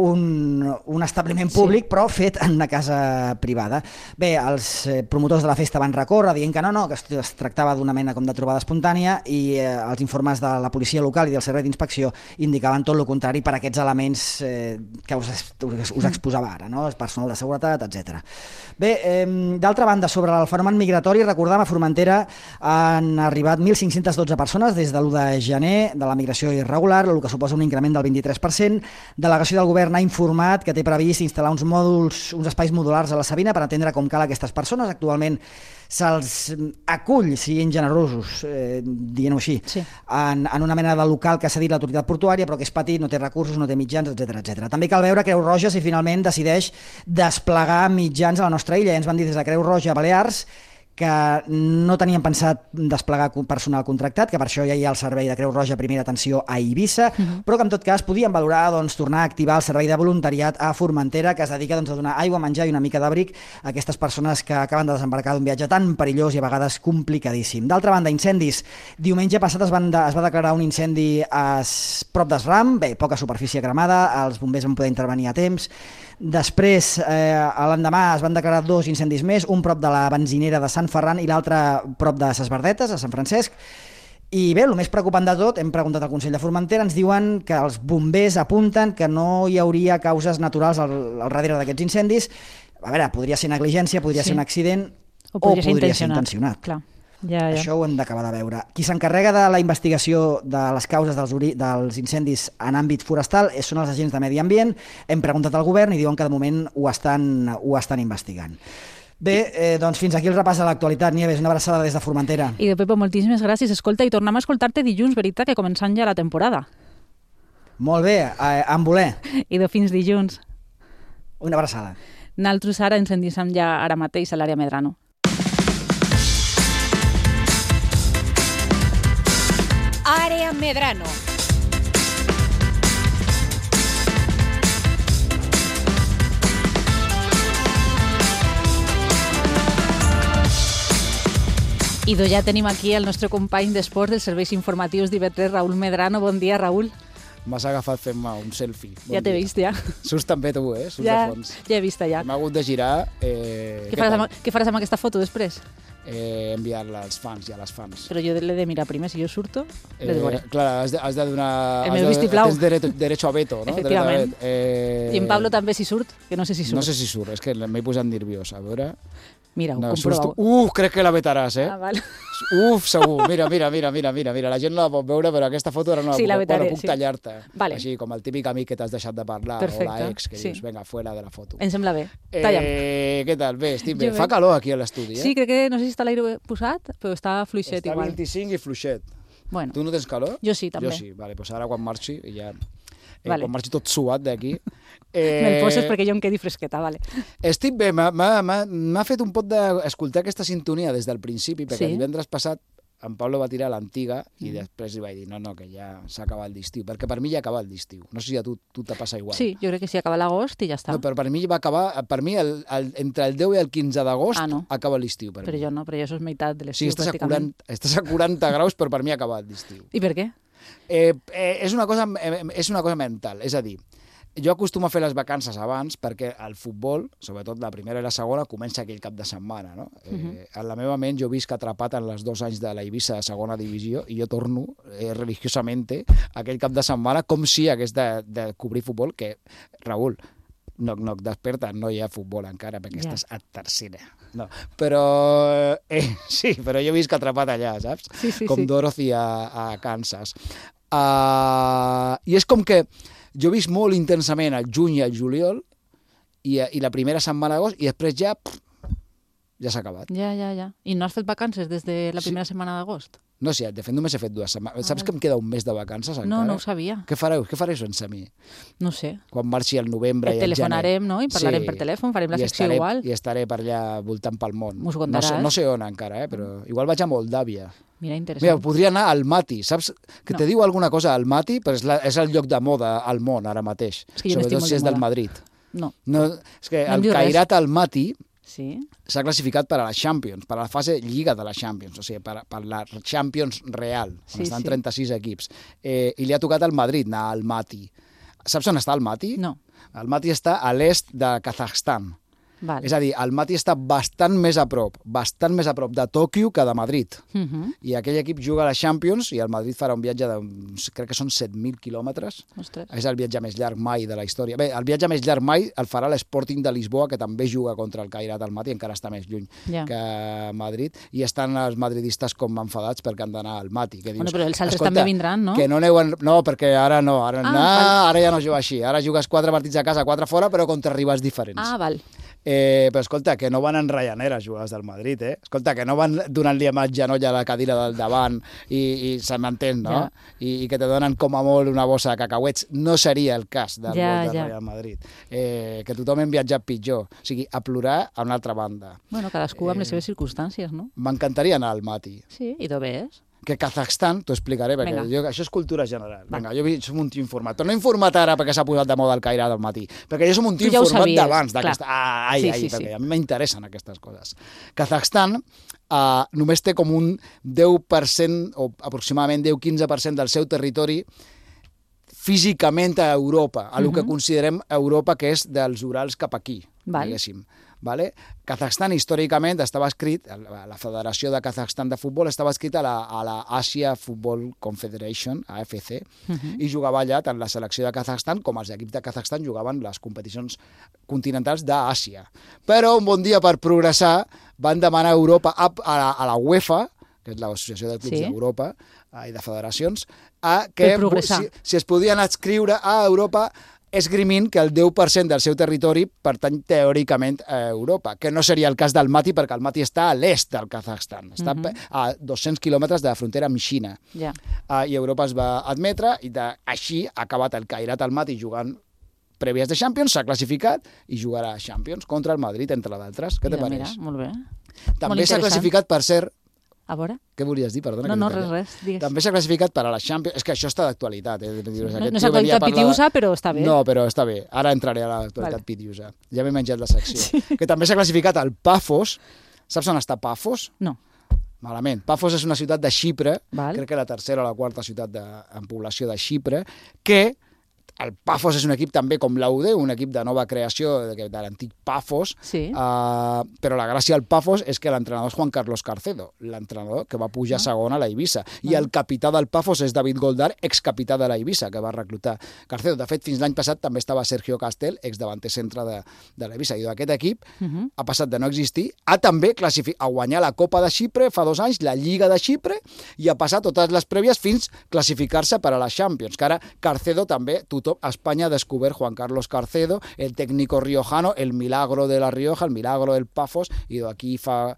un establiment públic, però fet en una casa privada. Bé, els promotors de la festa van recórrer dient que no, que es tractava d'una mena com de trobada espontània, i els informes de la policia local i del servei d'inspecció indicaven tot el contrari per aquests elements que us exposava ara, no? El personal de seguretat, etc. Bé, d'altra banda, sobre el fenomen migratori, recordem, a Formentera han arribat 1.512 persones des de l'1 de gener de la migració irregular, el que suposa un increment del 23%. Delegació del govern ha informat que té previst instal·lar uns espais modulars a la Sabina per atendre com cal aquestes persones. Actualment se'ls acull, siguin generosos, dient-ho així, en una mena de local que ha cedit l'autoritat portuària, però que és petit, no té recursos, no té mitjans, etc. També cal veure Creu Roja si finalment decideix desplegar mitjans a la nostra illa. Ja ens van dir des de Creu Roja a Balears que no tenien pensat desplegar personal contractat, que per això ja hi ha el servei de Creu Roja Primera Atenció a Eivissa, però que en tot cas podien valorar tornar a activar el servei de voluntariat a Formentera, que es dedica a donar aigua, menjar i una mica d'abric a aquestes persones que acaben de desembarcar d'un viatge tan perillós i a vegades complicadíssim. D'altra banda, incendis. Diumenge passat es va declarar un incendi prop d'Esram, bé, poca superfície cremada, els bombers van poder intervenir a temps. Després, l'endemà es van declarar 2 incendis més, un prop de la benzinera de Sant Ferran i l'altre prop de Ses Verdetes, a Sant Francesc. I bé, el més preocupant de tot, hem preguntat al Consell de Formentera, ens diuen que els bombers apunten que no hi hauria causes naturals al darrere d'aquests incendis. A veure, podria ser negligència, podria ser un accident o podria ser intencionat. Clar. Ja. Això ho hem d'acabar de veure. Qui s'encarrega de la investigació de les causes dels incendis en àmbit forestal són els agents de Medi Ambient. Hem preguntat al govern i diuen que de moment ho estan investigant. Bé, doncs fins aquí el repàs de l'actualitat. Nieves, una abraçada des de Formentera. I de Pepo, moltíssimes gràcies. Escolta, i tornem a escoltar-te dilluns, veritat, que començant ja la temporada. Molt bé, en voler. I de fins dilluns. Una abraçada. Nosaltres ara ens endissem ja ara mateix a l'àrea Medrano. Àrea Medrano. I ja tenim aquí el nostre company d'esports dels serveis informatius d'IV3, Raül Medrano. Bon dia, Raül. M'has agafat fent-me un selfie. Ja t'he vist, ja. Surts també tu, Surts de fons. Ja he vist, ja. M'ha hagut de girar. Què faràs amb aquesta foto després? Enviar-la als fans i a les fans. Però jo l'he de mirar primer, si jo surto, l'he de veure. Clar, has de donar... El meu vistiplau. Tens derecho a veto, no? Efectivament. I en Pablo també si surt, que no sé si surt. No sé si surt, és que m'he posat nerviós, a veure... Mira, ho comprova. Crec que la vetaràs, vale. Segur. Mira, la gent no la pot veure, però aquesta foto ara no la puc tallar-te. Vale. Així, com el típic amic que t'has deixat de parlar, perfecte. O l'ex, que dius, venga, fuera de la foto. Em sembla bé. Talla'm. Què tal? Bé, estic bé. Fa calor aquí a l'estudi, Sí, crec que no sé si està l'aire posat, però està fluixet igual. Està 25 i fluixet. Bueno. Tu no tens calor? Jo sí, també. Jo sí, vale, doncs ara quan marxi ja... Quan marxi tot suat d'aquí... Me'l poses perquè jo em quedi fresqueta, vale. Estic bé, m'ha fet un pot d'escoltar aquesta sintonia des del principi, perquè divendres passat en Pablo va tirar l'antiga i després li vaig dir, no, que ja s'ha acabat l'estiu, perquè per mi ja ha acabat l'estiu. No sé si a tu t'ha passat igual. Sí, jo crec que sí, acaba l'agost i ja està. No, però per mi va acabar, entre el 10 i el 15 d'agost acaba l'estiu. Però jo no, però jo soc meitat de l'estiu, pràcticament. Estàs a 40 graus, però per mi ha acabat l'estiu. I per què? És una cosa mental, és a dir, jo acostumo a fer les vacances abans perquè el futbol, sobretot la primera i la segona, comença aquell cap de setmana, no? En la meva ment jo visc atrapat en els 2 anys de la Eivissa de segona divisió i jo torno religiosament aquell cap de setmana com si hagués de cobrir futbol, que, Raül, no, desperta, no hi ha futbol encara perquè estàs a tercera. No. Però sí, però jo visc atrapat allà, saps? Sí. Com Dorothy a Kansas. I és com que jo visc molt intensament al juny i al juliol i la primera setmana d'agost i després ja s'ha acabat. Ja. I no has fet vacances des de la primera setmana d'agost? No sé, de fet només he fet 2 setmanes. Saps que em queda un mes de vacances encara? No ho sabia. Què fareu sense mi? No sé. Quan marxi el novembre i el gener. Et telefonarem, no? I parlarem per telèfon, farem la secció igual. I estaré per allà voltant pel món. M'ho contaràs. No sé on encara, però igual vaig a Moldàvia. Mira, interessant. Mira, podria anar al Mati, saps? Que te diu alguna cosa al Mati, però és el lloc de moda al món ara mateix. Sobretot si és del Madrid. No. És que el Cairat al Mati s'ha classificat per a la Champions, per a la fase Lliga de la Champions, o sigui, per la Champions real, on estan 36 equips. I li ha tocat al Madrid anar al Mati. Saps on està el Mati? No. El Mati està a l'est de Kazakhstan. És a dir, el Mati està bastant més a prop de Tòquio que de Madrid. I aquell equip juga a la Champions i el Madrid farà un viatge de, crec que són 7.000 quilòmetres. És el viatge més llarg mai de la història. Bé, el viatge més llarg mai el farà l'Sporting de Lisboa, que també juga contra el Cairat al Mati, encara està més lluny que Madrid, i estan els madridistes com enfadats perquè han d'anar al Mati. Bueno, però els altres també vindran, no? No, perquè ara no, ara ja no juga així. Ara jugues 4 partits a casa, 4 fora, però contra rivals diferents. Val. Però escolta, que no van en Ryanair els jugadors del Madrid, Escolta, que no van donant-li amb el genoll a la cadira del davant i se m'entén, no? I que te donen com a molt una bossa de cacauets. No seria el cas del gol del Real Madrid. Que tothom hem viatjat pitjor. O sigui, a plorar a una altra banda. Bueno, cadascú amb les seves circumstàncies, no? M'encantaria anar al Mati. Sí, i d'on ves? Que Kazakhstan, t'ho explicaré, perquè això és cultura general. Vinga, jo som un tio informat. Però no informat ara perquè s'ha posat de moda el Cairat al Matí, perquè jo som un tio informat d'abans d'aquesta... perquè a mi m'interessen aquestes coses. Kazakhstan només té com un 10%, o aproximadament 10-15% del seu territori físicament a Europa, a el que considerem Europa, que és dels Urals cap aquí, diguéssim. Kazakhstan històricament estava escrit, la Federació de Kazakhstan de Futbol estava escrit a la Asia Football Confederation, AFC, i jugava allà tant la selecció de Kazakhstan com els equips de Kazakhstan jugaven les competicions continentals d'Àsia. Però un bon dia, per progressar, van demanar a Europa, a la UEFA, que és l'Associació de Clubs d'Europa i de Federacions, que si es podien adscriure a Europa esgrimint que el 10% del seu territori pertany teòricament a Europa, que no seria el cas del Mati, perquè el Mati està a l'est del Kazakhstan, està a 200 quilòmetres de la frontera amb Xina. I Europa es va admetre, i així ha acabat el Cairat al Mati jugant prèvies de Champions, s'ha classificat i jugarà a Champions contra el Madrid, entre d'altres. Què te pareix? Molt bé. També s'ha classificat, per cert... A veure? Què volies dir? Perdona. No, res. Digues. També s'ha classificat per a la Champions. És que això està d'actualitat. No és actualitat pitiusa, però està bé. No, però està bé. Ara entraré a l'actualitat pitiusa. Ja m'he menjat la secció. Que també s'ha classificat al Pafos. Saps on està Pafos? No. Malament. Pafos és una ciutat de Xipre, crec que la tercera o la quarta ciutat en població de Xipre, que el Pafos és un equip també com l'Aude, un equip de nova creació de l'antic Pafos, però la gràcia del Pafos és que l'entrenador és Juan Carlos Carcedo, l'entrenador que va pujar segon a la Eivissa, i el capità del Pafos és David Goldar, excapità de la Eivissa, que va reclutar Carcedo. De fet, fins l'any passat també estava Sergio Castel, exdavanter centre de la Eivissa, i aquest equip ha passat de no existir a també a guanyar la Copa de Xipre fa 2 anys, la Lliga de Xipre, i a passar totes les prèvies fins classificar-se per a la Champions, que ara Carcedo també, España ha descobert Juan Carlos Carcedo, el técnico riojano, el milagro de la Rioja, el milagro del Pafos, i d'aquí fa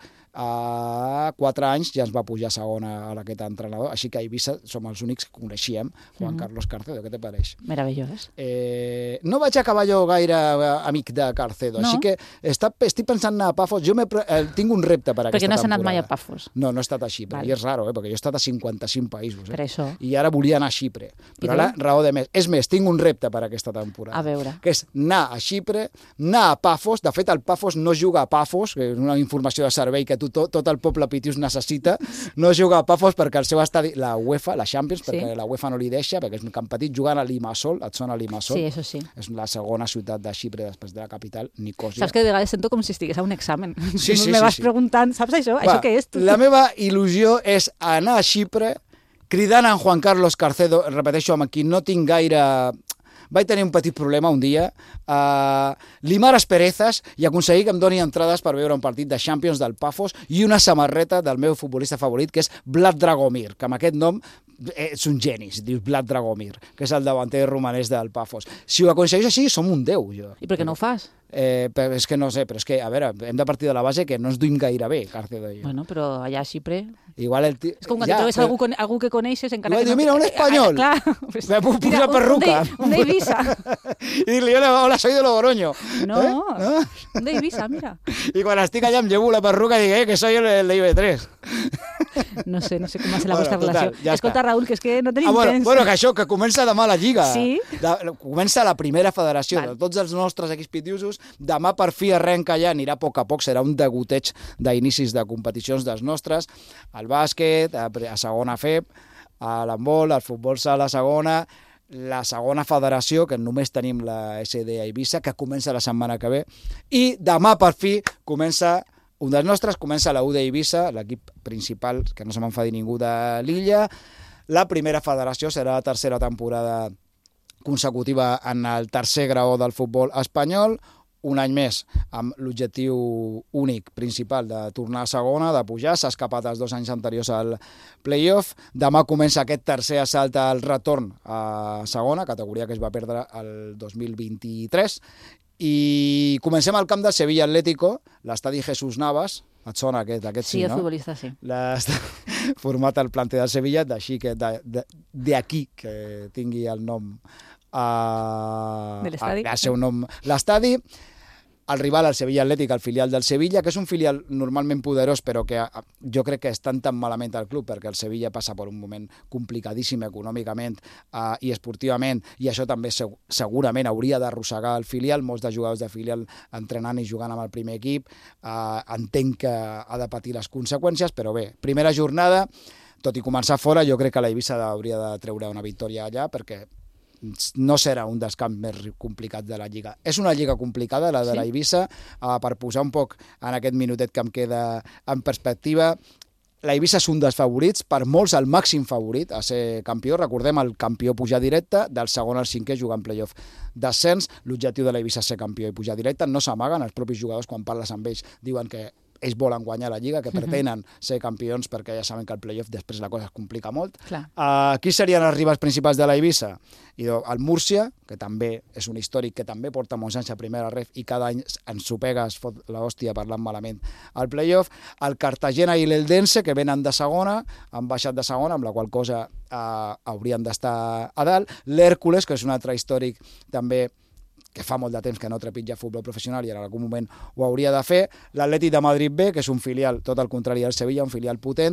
4 anys ja ens va pujar segon a aquest entrenador, així que a Eivissa som els únics que coneixíem Juan Carlos Carcedo. Què te pareix? Meravellós. No vaig acabar jo gaire amic de Carcedo, així que estic pensant anar a Pafos. Jo tinc un repte per aquesta temporada. Perquè no has anat mai a Pafos. No he estat a Xipre, i és raro, perquè jo he estat a 55 països. Per això. I ara volia anar a Xipre, però ara raó de més. És més, tinc un repte per aquesta temporada. A veure. Que és anar a Xipre, anar a Pafos. De fet, el Pafos no juga a Pafos, que és una informació de servei que tot el poble pitius necessita, no juga a Pafos perquè el seu estadi, la UEFA, la Champions, perquè la UEFA no li deixa, perquè és un camp petit, jugant a Limassol, et sona Limassol? Sí, això sí. És la segona ciutat de Xipre després de la capital, Nicosia. Saps que de vegades sento com si estigués a un examen. Sí. Me vas preguntant, saps això? Això què és? La meva il·lusió és anar a Xipre cridant a Juan Carlos Carcedo, repeteixo, amb qui no tinc gaire... Vaig tenir un petit problema un dia, limar asperezas i aconseguir que em doni entrades per veure un partit de Champions del Pafos i una samarreta del meu futbolista favorit, que és Vlad Dragomir, que amb aquest nom és un geni, es diu Vlad Dragomir, que és el davanter romanès del Pafos. Si ho aconsegueix així, som un 10, jo. I per què no ho fas? Però és que no sé, però és que, a veure, hem de partir de la base que no ens duim gaire bé, Cárcedo i jo. Bueno, però allà a Xipre... Igual el És com quan te trobes algú que coneixes encara igual que no... Diu, mira, un espanyol! Clar, pues, me puc posar perruca. Un d'Eivissa. I dir-li, hola, soy de Logroño. No, un d'Eivissa, mira. I quan estic allà em llevo la perruca i dic, que soy el de IB3. No sé com va ser la vostra relació. Ja escolta, Raül, que és que no tenim temps. Bueno, que això, que comença demà la Lliga. Sí? Comença la primera federació de tots els nostres equips pitiusos. Demà per fi arrenca ja, anirà a poc a poc, serà un degoteig d'inicis de competicions dels nostres. El bàsquet, a segona FEB, a l'handbol, el futbol sala a segona, la segona federació, que només tenim la SD a Eivissa, que comença la setmana que ve, i demà per fi comença un dels nostres, comença la U d'Eivissa, l'equip principal, que no se m'enfadi ningú de l'illa. La primera federació serà la tercera temporada consecutiva en el tercer graó del futbol espanyol, un any més amb l'objectiu únic principal de tornar a segona, de pujar, s'ha escapat els 2 anys anteriors al play-off. Demà comença aquest tercer assalt al retorn a segona, categoria que es va perdre el 2023, i comencem al camp del Sevilla Atlético, l'estadi Jesús Navas. Et sona aquest sí, el futbolista, sí. Format al planter del Sevilla, d'així que d'aquí que tingui el nom de l'estadi. El seu nom, l'estadi. El rival, el Sevilla Atlètic, el filial del Sevilla, que és un filial normalment poderós, però que jo crec que estan tan malament al club, perquè el Sevilla passa per un moment complicadíssim econòmicament i esportivament, i això també segurament hauria d'arrossegar el filial, molts de jugadors de filial entrenant i jugant amb el primer equip. Entenc que ha de patir les conseqüències, però bé, primera jornada, tot i començar fora, jo crec que la Eivissa hauria de treure una victòria allà, perquè no serà un dels camps més complicats de la Lliga. És una Lliga complicada, la de la Eivissa, per posar un poc en aquest minutet que em queda en perspectiva. La Eivissa és un dels favorits, per molts el màxim favorit a ser campió. Recordem el campió pujar directe, del segon al cinquè jugar en play-off descens. L'objectiu de la Eivissa és ser campió i pujar directe. No s'amaguen, els propis jugadors quan parles amb ells diuen que ells volen guanyar la Lliga, que pretenen ser campions perquè ja saben que el play-off després la cosa es complica molt. Qui serien els rivals principals de la Eivissa? El Múrcia, que també és un històric que també porta molts anys a primera ref i cada any ensopega, es fot l'hòstia parlant malament al play-off. El Cartagena i l'Eldense, que venen de segona, han baixat de segona, amb la qual cosa haurien d'estar a dalt. L'Hèrcules, que és un altre històric també que fa molt de temps que no trepitja futbol professional i en algun moment ho hauria de fer. L'Atlètic de Madrid B, que és un filial, tot el contrari del Sevilla, un filial potent,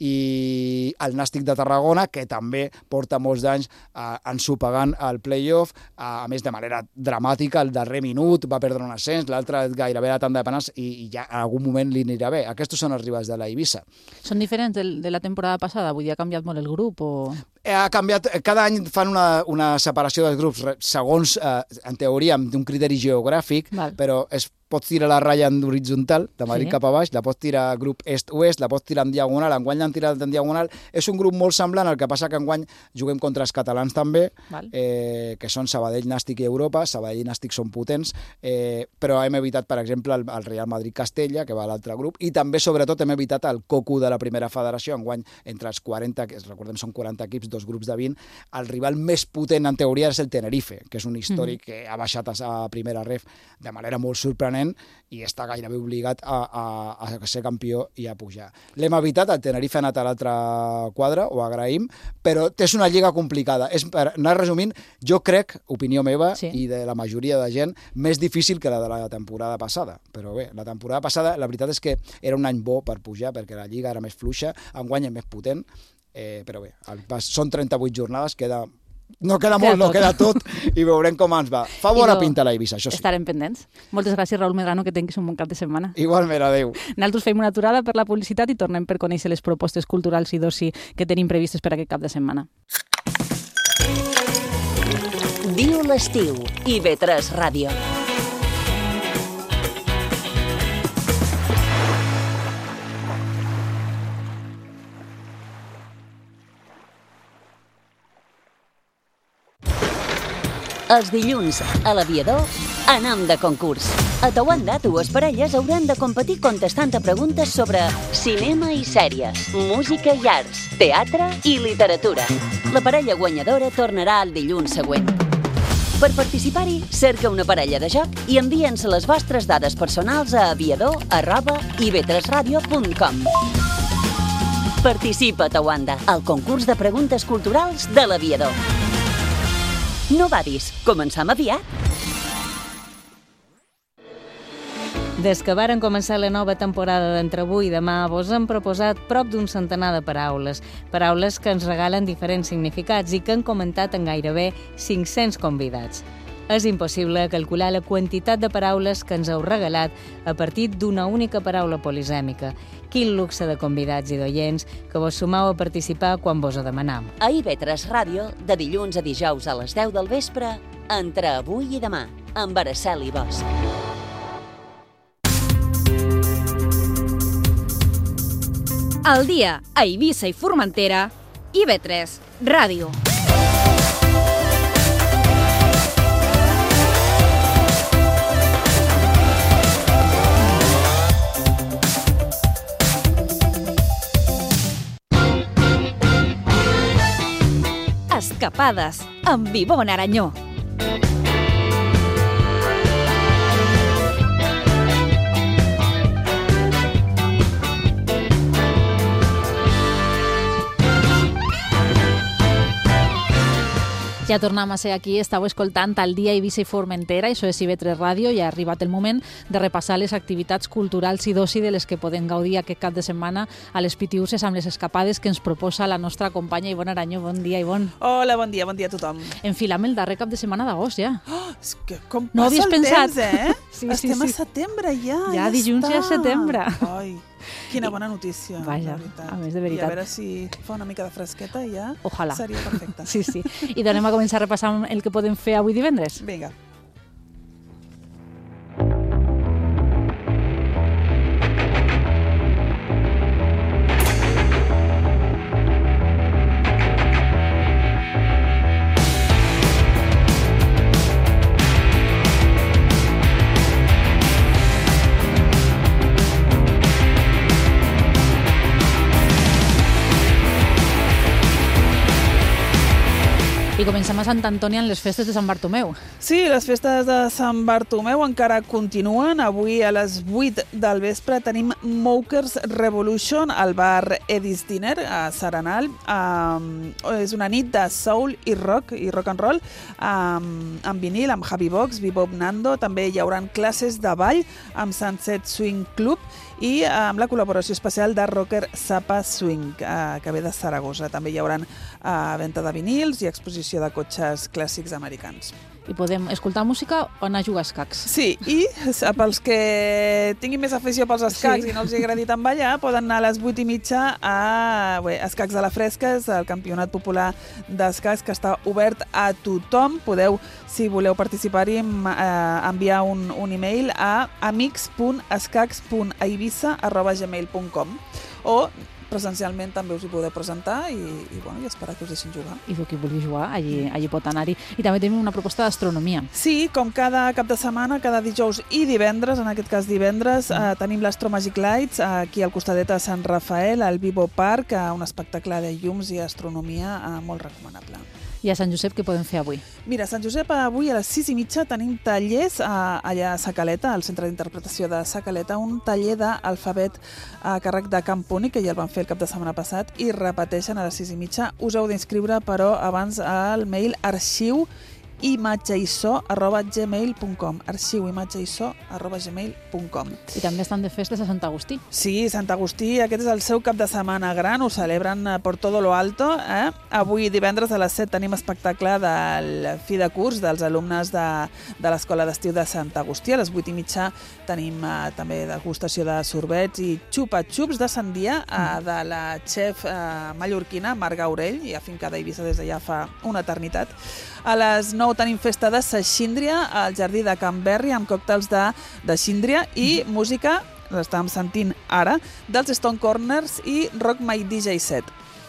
i el Nàstic de Tarragona, que també porta molts anys ensopegant el play-off, a més de manera dramàtica, el darrer minut va perdre un ascens, l'altre gairebé a tant de penals i ja en algun moment li anirà bé. Aquests són els rivals de la Eivissa. Són diferents de la temporada passada? Vull dir, ha canviat molt el grup o...? Ha canviat, cada any fan una separació dels grups segons, en teoria, d'un criteri geogràfic, però pots tirar la ratlla en horitzontal, de Madrid cap a baix, la pots tirar grup est-oest, la pots tirar en diagonal, enguany l'han tirat en diagonal. És un grup molt semblant, el que passa que enguany juguem contra els catalans també, que són Sabadell, Nàstic i Europa. Sabadell i Nàstic són potents, però hem evitat, per exemple, el Real Madrid-Castella, que va a l'altre grup, i també, sobretot, hem evitat el Cocu de la primera federació. Enguany, entre els 40, que recordem són 40 equips, 2 grups de 20, el rival més potent, en teoria, és el Tenerife, que és un històric que ha baixat a primera ref de manera molt sorprenent i està gairebé obligat a ser campió i a pujar. L'hem evitat, el Tenerife ha anat a l'altre quadre, ho agraïm, però és una lliga complicada. Per anar resumint, jo crec, opinió meva i de la majoria de gent, més difícil que la de la temporada passada. Però bé, la temporada passada, la veritat és que era un any bo per pujar, perquè la lliga era més fluixa, enguany és més potent, però bé, són 38 jornades, no queda molt, no queda tot, i veurem com ens va. Fa bona pinta la Eivissa, això sí. Estarem pendents. Moltes gràcies, Raül Medrano, que tinguis un bon cap de setmana. Igualment, adéu. Nosaltres fem una aturada per la publicitat i tornem per conèixer les propostes culturals i d'oci que tenim previstes per aquest cap de setmana. Viu l'estiu, IB3 Ràdio. Els dilluns, a l'Aviador, anem de concurs. A Tawanda, dues parelles hauran de competir contestant a preguntes sobre cinema i sèries, música i arts, teatre i literatura. La parella guanyadora tornarà el dilluns següent. Per participar-hi, cerca una parella de joc i envia'ns les vostres dades personals a aviador@ib3radio.com. Participa a Tawanda, al concurs de preguntes culturals de l'Aviador. No badis, començam aviat. Des que varen començar la nova temporada d'Entre avui i demà, vos hem proposat prop d'un centenar de paraules. Paraules que ens regalen diferents significats i que han comentat en gairebé 500 convidats. És impossible calcular la quantitat de paraules que ens heu regalat a partir d'una única paraula polisèmica. Quin luxe de convidats i d'oients que vos sumau a participar quan vos ho demanam. A IB3 Ràdio, de dilluns a dijous a les 10 del vespre, Entre avui i demà, amb Araceli Bosch. Al dia, a Eivissa i Formentera, IB3 Ràdio. Escapades amb Ivonne Aranyó. Ja tornem a ser aquí, estàu escoltant Al dia Eivissa i Formentera, això és IB3 Ràdio, i ha arribat el moment de repassar les activitats culturals i d'oci de les que podem gaudir aquest cap de setmana a les Pitiuses amb les escapades que ens proposa la nostra companya Ivonne Aranyó. Bon dia, Ivonne. Hola, bon dia a tothom. Enfilam el darrer cap de setmana d'agost, ja. Oh, és que com no passa el pensat. temps, Sí, Estem a setembre, ja. Ja dilluns ja és setembre. Ai, quina bona notícia. Vaja, a més de veritat. I a veure si fa una mica de fresqueta i ja Ojalà. Seria perfecte. Sí. I doncs anem a començar a repassar el que podem fer avui divendres. Vinga. I comencem a Sant Antoni amb les festes de Sant Bartomeu. Sí, les festes de Sant Bartomeu encara continuen. Avui a les 8 del vespre tenim Mokers Revolution al bar Eddie's Dinner a Saranal. És una nit de soul i rock and roll amb vinil, amb Javi Box, Bebop Nando. També hi haurà classes de ball amb Sunset Swing Club i amb la col·laboració especial de rocker Sapa Swing, que ve de Saragossa. També hi haurà venda de vinils i exposició de cotxes clàssics americans. I podem escoltar música o anar a jugar a escacs. Sí, i pels que tinguin més afició pels escacs i no els agradi tant ballar, poden anar a les 8:30 a Escacs de la Fresca, és el campionat popular d'escacs que està obert a tothom. Podeu, si voleu participar-hi, enviar un e-mail a amics.escacs.aivissa@gmail.com o presencialment també us hi podeu presentar i esperar que us deixin jugar. I qui vulgui jugar, allí pot anar-hi. I també tenim una proposta d'astronomia. Sí, com cada cap de setmana, cada dijous i divendres, en aquest cas divendres, tenim l'Astro Magic Lights aquí al costadet de Sant Rafael, al Vivo Park, un espectacle de llums i astronomia molt recomanable. I a Sant Josep què podem fer avui? Mira, a Sant Josep avui a les 6:30 tenim tallers allà a Sacaleta, al Centre d'Interpretació de Sacaleta, un taller d'alfabet a càrrec de Camp Únic, que ja el van fer el cap de setmana passat, i repeteixen a les 6:30. Us heu d'inscriure, però abans al mail arxiu.imatgeisó@gmail.com arxiu.imatgeisó@gmail.com. I també estan de festes a Sant Agustí. Sí, Sant Agustí, aquest és el seu cap de setmana gran, ho celebren per todo lo alto. Avui divendres a les 7 tenim espectacle del fi de curs dels alumnes de l'Escola d'Estiu de Sant Agustí. A les 8:30 tenim també degustació de sorbets i xupa-xups de sandia de la xef mallorquina Marga Aurell, i afincada a Eivissa des de ja fa una eternitat. A les 9 tenim festa de Saixíndria al jardí de Can Berri amb còctels de síndria i música, l'estàvem sentint ara, dels Stone Corners i Rock My DJ Set.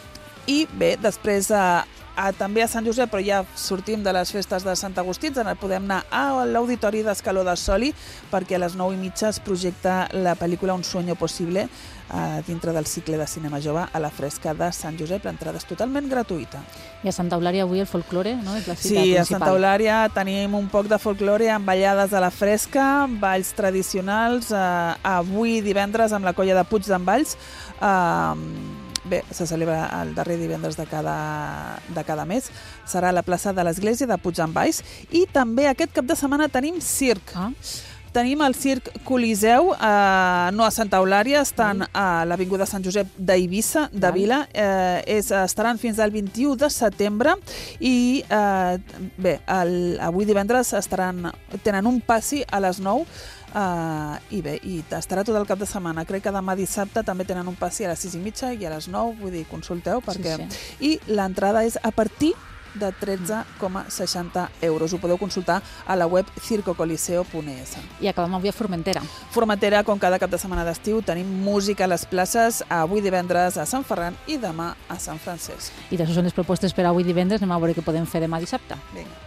I bé, després també a Sant Josep, però ja sortim de les festes de Sant Agustí, podem anar a l'Auditori d'Escaló de Soli, perquè a les 9:30 es projecta la pel·lícula Un sueño posible dintre del cicle de cinema jove a la Fresca de Sant Josep. L'entrada és totalment gratuïta. I a Santa Eulària avui el folklore, no? És la cita principal. Sí, a Santa Eulària tenim un poc de folklore amb ballades a la Fresca, balls tradicionals, avui divendres amb la colla de Puig d'en Valls. Bé, se celebra el darrer divendres de cada mes. Serà a la plaça de l'Església de Puig d'en Valls. I també aquest cap de setmana tenim circ. Tenim el Circ Coliseu, no a Santa Eulària, estan a l'Avinguda Sant Josep d'Eivissa, de Vila. Estaran fins al 21 de setembre i bé, avui divendres tenen un passi a les 9 i bé, i estarà tot el cap de setmana. Crec que demà dissabte també tenen un passi a les 6:30 i a les 9, vull dir, consulteu perquè... I l'entrada és a partir de 13,60 €. Ho podeu consultar a la web circocoliseo.es. I acabem avui a Formentera. Formentera, com cada cap de setmana d'estiu, tenim música a les places, avui divendres a Sant Ferran i demà a Sant Francesc. I d'això són les propostes per avui divendres, anem a veure què podem fer demà dissabte. Vinga.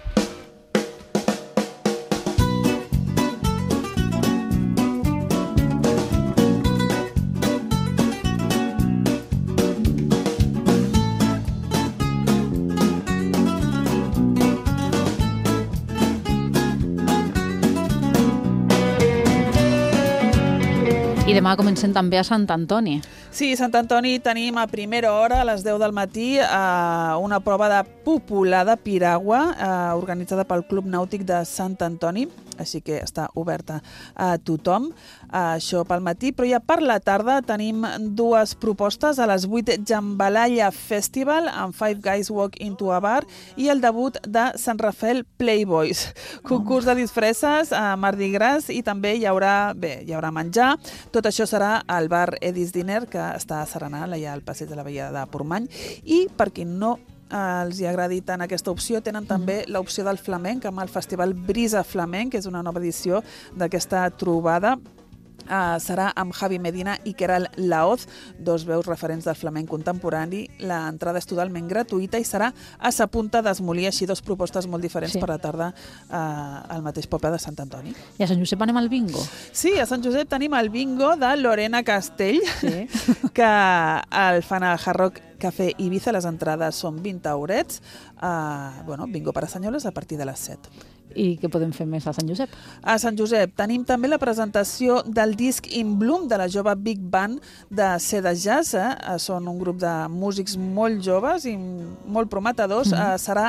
I demà comencem també a Sant Antoni. Sí, Sant Antoni tenim a primera hora, a les 10 del matí, una prova de populada piragua organitzada pel Club Nàutic de Sant Antoni, així que està oberta a tothom, això pel matí, però ja per la tarda tenim dues propostes, a les 8 Jambalaya Festival, amb Five Guys Walk into a Bar, i el debut de Sant Rafael Playboys, concurs de disfresses a Mardi Gras, i també hi haurà menjar. Tot això serà al bar Edis Diner, que està a Serenal, allà al passeig de la Badia de Portmany, i per qui no els hi agradi tant aquesta opció, tenen també l'opció del flamenc amb el Festival Brisa Flamenc, que és una nova edició d'aquesta trobada. Serà amb Javi Medina i Keral Laoz, dos veus referents del flamenc contemporani. L'entrada és totalment gratuïta i serà a sa punta d'Esmolí, així dos propostes molt diferents per la tarda al mateix poble de Sant Antoni. I a Sant Josep anem al bingo? Sí, a Sant Josep tenim el bingo de Lorena Castell, que el fan al Hard Rock Cafè Ibiza. Les entrades són 20 eurets. Bingo per a senyoles a partir de les 7. I què podem fer més a Sant Josep? A Sant Josep tenim també la presentació del disc In Bloom de la jove Big Band de Seda Jazz. Són un grup de músics molt joves i molt prometedors. Serà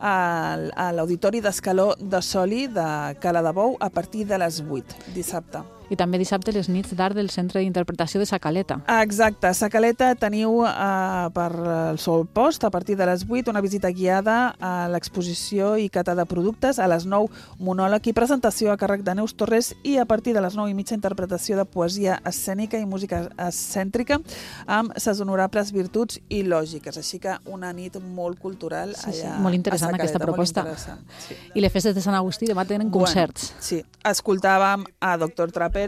a l'Auditori d'Escaló de Soli de Cala de Bou a partir de les 8, dissabte. I també dissabte les nits d'art del Centre d'Interpretació de Sa Caleta. Exacte, a Sa Caleta teniu per el Sol Post, a partir de les 8, una visita guiada a l'exposició i cata de productes, a les 9 monòleg i presentació a càrrec de Neus Torres, i a partir de les 9:30 interpretació de poesia escènica i música excèntrica amb ses honorables virtuts i lògiques. Així que una nit molt cultural allà. Molt interessant aquesta proposta. Sí. I les festes de Sant Agustí demà tenen concerts. Sí, escoltàvem a Dr. Trapero,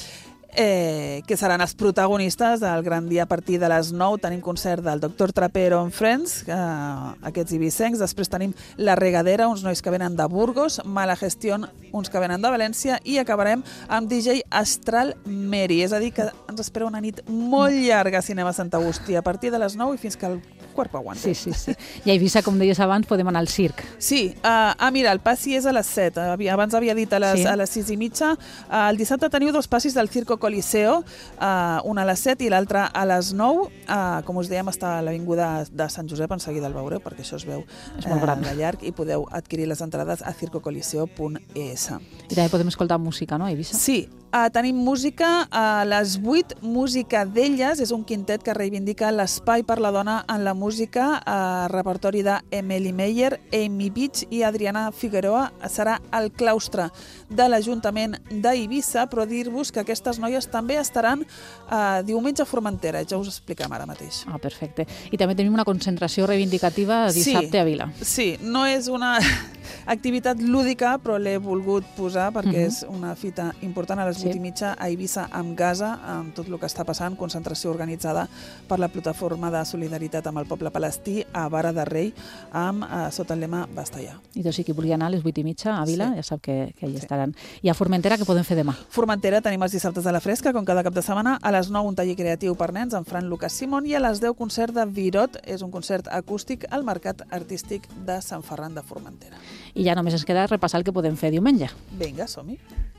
que seran els protagonistes del gran dia a partir de les 9. Tenim concert del Dr. Trapero and Friends, aquests ibicencs. Després tenim La Regadera, uns nois que venen de Burgos, Mala Gestión, uns que venen de València, i acabarem amb DJ Astral Meri. És a dir, que ens espera una nit molt llarga a Cinema Sant Agustí, a partir de les 9 i fins que el cuerpo aguante. Sí. I a Eivissa, com deies abans, podem anar al circ. Sí, mira, el passi és a les 7. Abans havia dit a les 6:30. El dissabte teniu dos passis del Circo Coliseo, un a les 7 i l'altre a les 9. Com us dèiem, està a l'Avinguda de Sant Josep, en seguida el veureu, perquè això es veu de llarg, i podeu adquirir les entrades a circocoliseo.es. I també podem escoltar música, no, a Eivissa? Sí, tenim música a les 8, Música d'elles, és un quintet que reivindica l'espai per la dona en la música, repertori de Emily Meyer, Amy Beach i Adriana Figueroa. Serà al claustre de l'Ajuntament d'Eivissa, però dir-vos que aquestes noies també estaran diumenge a Formentera, ja us expliquem ara mateix. Perfecte. I també tenim una concentració reivindicativa dissabte a Vila. Sí, no és una... activitat lúdica, però l'he volgut posar perquè és una fita important a les 8:30 a Eivissa amb Gaza, amb tot el que està passant, concentració organitzada per la plataforma de solidaritat amb el poble palestí a Vara de Rei, sota el lema Basta ja. I doncs, qui vulgui anar a les 8:30 a Vila, ja sap que hi estaran. I a Formentera, què podem fer demà? Formentera tenim els dissabtes de la Fresca, com cada cap de setmana, a les 9 un taller creatiu per nens amb Fran Lucas Simón i a les 10 concert de Virot, és un concert acústic al Mercat Artístic de Sant Ferran de Formentera. I ja només ens queda repassar el que podem fer diumenge. Vinga, som-hi.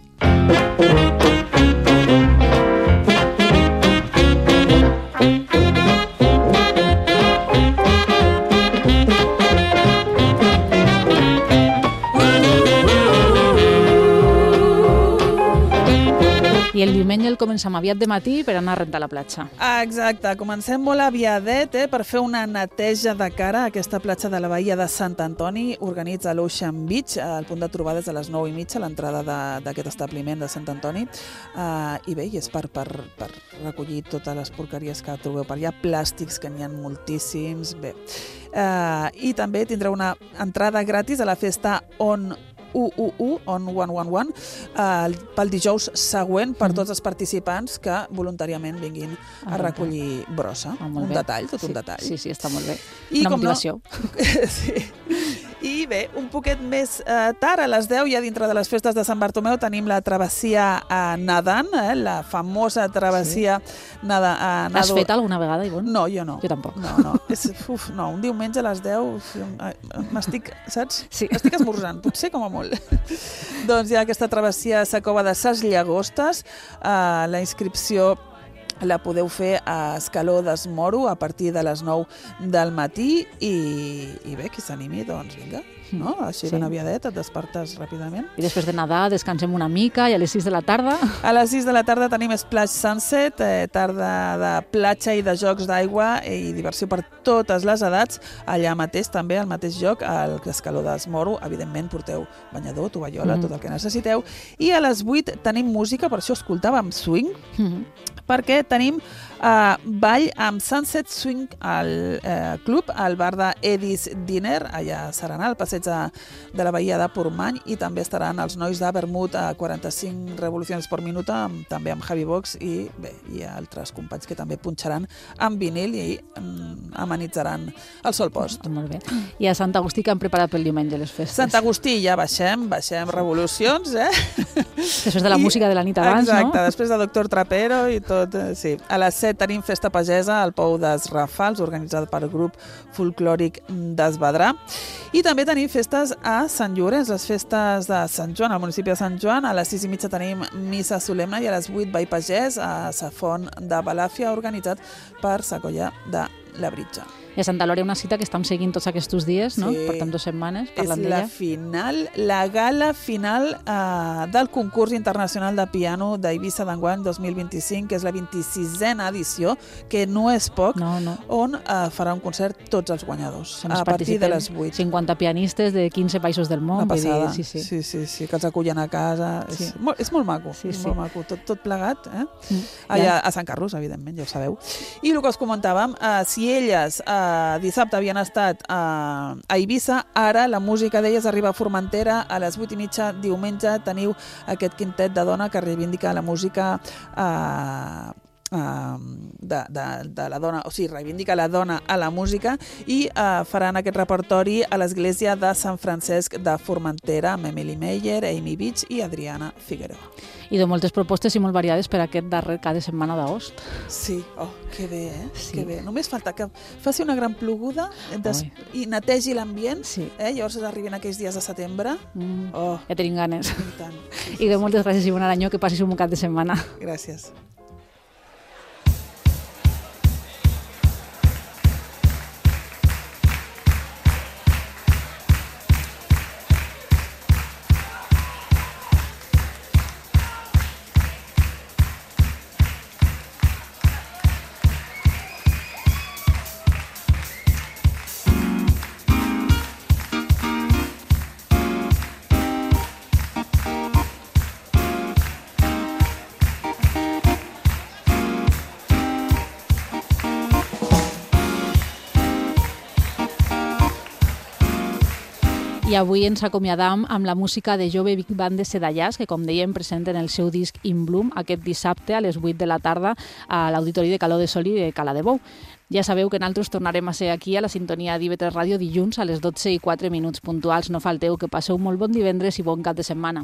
I el diumenge el comencem aviat de matí per anar a rentar la platja. Exacte, comencem molt aviadet per fer una neteja de cara a aquesta platja de la Bahia de Sant Antoni. Organitza l'Ocean Beach, el punt de trobada és a les 9:30, l'entrada d'aquest establiment de Sant Antoni. I bé, és per recollir totes les porqueries que trobeu per allà, plàstics, que n'hi ha moltíssims. Bé. I també tindreu una entrada gratis a la festa On 111 pel dijous següent per tots els participants que voluntàriament vinguin a recollir brossa. Un detall, tot un detall. Sí, està molt bé. Una motivació. Sí. I bé, un poquet més tard, a les 10, ja dintre de les festes de Sant Bartomeu, tenim la travessia nedant, la famosa travessia nedant. L'has fet alguna vegada, Ivonne? No, jo no. Jo tampoc. No, un diumenge a les 10 m'estic, saps? Sí. Estic esmorzant, potser com a molt. Doncs hi ha aquesta travessia a la cova de Ses Llagostes. La inscripció la podeu fer a Escaló d'Esmoro a partir de les 9 del matí i bé, qui s'animi, doncs vinga, no? Així ben aviadet, et despertes ràpidament. I després de nedar descansem una mica i a les 6 de la tarda? A les 6 de la tarda tenim Splash Sunset, tarda de platja i de jocs d'aigua i diversió per totes les edats. Allà mateix també, al mateix lloc, al Escaló d'Esmoro. Evidentment porteu banyador, tovallola, tot el que necessiteu. I a les 8 tenim música, per això escoltàvem swing, perquè tenim ball amb Sunset Swing al club, al bar de Eddie's Dinner, allà seran al passeig de la Bahia de Portmany, i també estaran els nois de Vermut a 45 revolucions per minut, també amb Javi Box, i bé, hi ha altres companys que també punxaran amb vinil i amenitzaran el Sol Post. Molt bé. I a Sant Agustí que han preparat pel diumenge les festes? Sant Agustí ja baixem revolucions, Després de la música de la nit abans, no? Exacte, després de Doctor Trapero i tot, sí. A les 7 tenim festa pagesa al Pou dels Rafals, organitzada pel grup folclòric d'Esvedrà. I també tenim festes a Sant Llorenç, les festes de Sant Joan, al municipi de Sant Joan. A les 6:30 tenim missa solemne i a les 8 ball pagès a Sa Font de Balàfia, organitzat per Sa Colla de la Britja. I a Santa Lòria una cita que estem seguint tots aquests dies, no? Portem 2 setmanes parlant d'ella. És la gala final del concurs internacional de piano d'Eivissa d'enguany 2025, que és la 26a edició, que no és poc, on farà un concert tots els guanyadors, a partir de les 8. 50 pianistes de 15 països del món. Una passada, sí, que els acullen a casa. És molt maco, molt maco, tot plegat. Allà a Sant Carlos, evidentment, ja ho sabeu. I el que us comentàvem, si elles dissabte havien estat a Eivissa, ara la música d'elles arriba a Formentera. A les 8:30 diumenge teniu aquest quintet de dona que reivindica la música de la dona, o sigui, reivindica la dona a la música, i faran aquest repertori a l'església de Sant Francesc de Formentera amb Emily Meyer, Amy Beach i Adriana Figueroa. I de moltes propostes i molt variades per aquest darrer cada setmana d'agost. Sí, que bé, que bé. Només falta que faci una gran ploguda i netegi l'ambient, llavors arriben aquells dies de setembre. Ja tenim ganes. I de moltes gràcies, Ivonne Aranyó, que passis un bon cap de setmana. Gràcies. I avui ens acomiadam amb la música de Jove Big Band de Sedallàs, que com dèiem presenten el seu disc In Bloom aquest dissabte a les 8 de la tarda a l'Auditori de Caló de Sol i de Cala de Bou. Ja sabeu que nosaltres tornarem a ser aquí a la sintonia d'IV3 Ràdio dilluns a les 12:04 puntuals. No falteu, que passeu molt bon divendres i bon cap de setmana.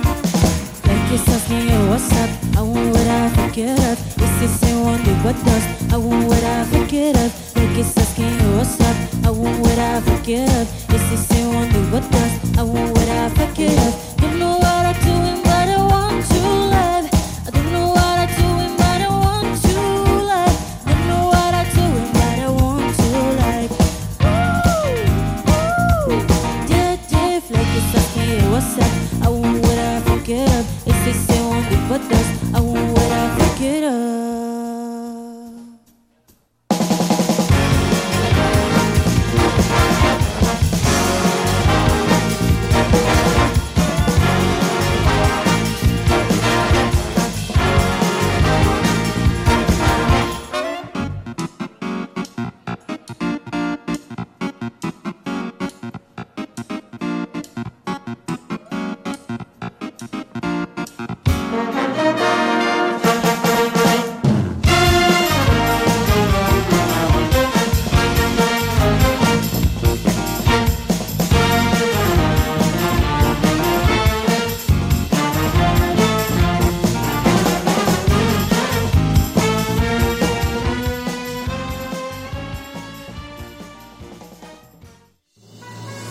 What's up? I want what I forget of. This is one do what does.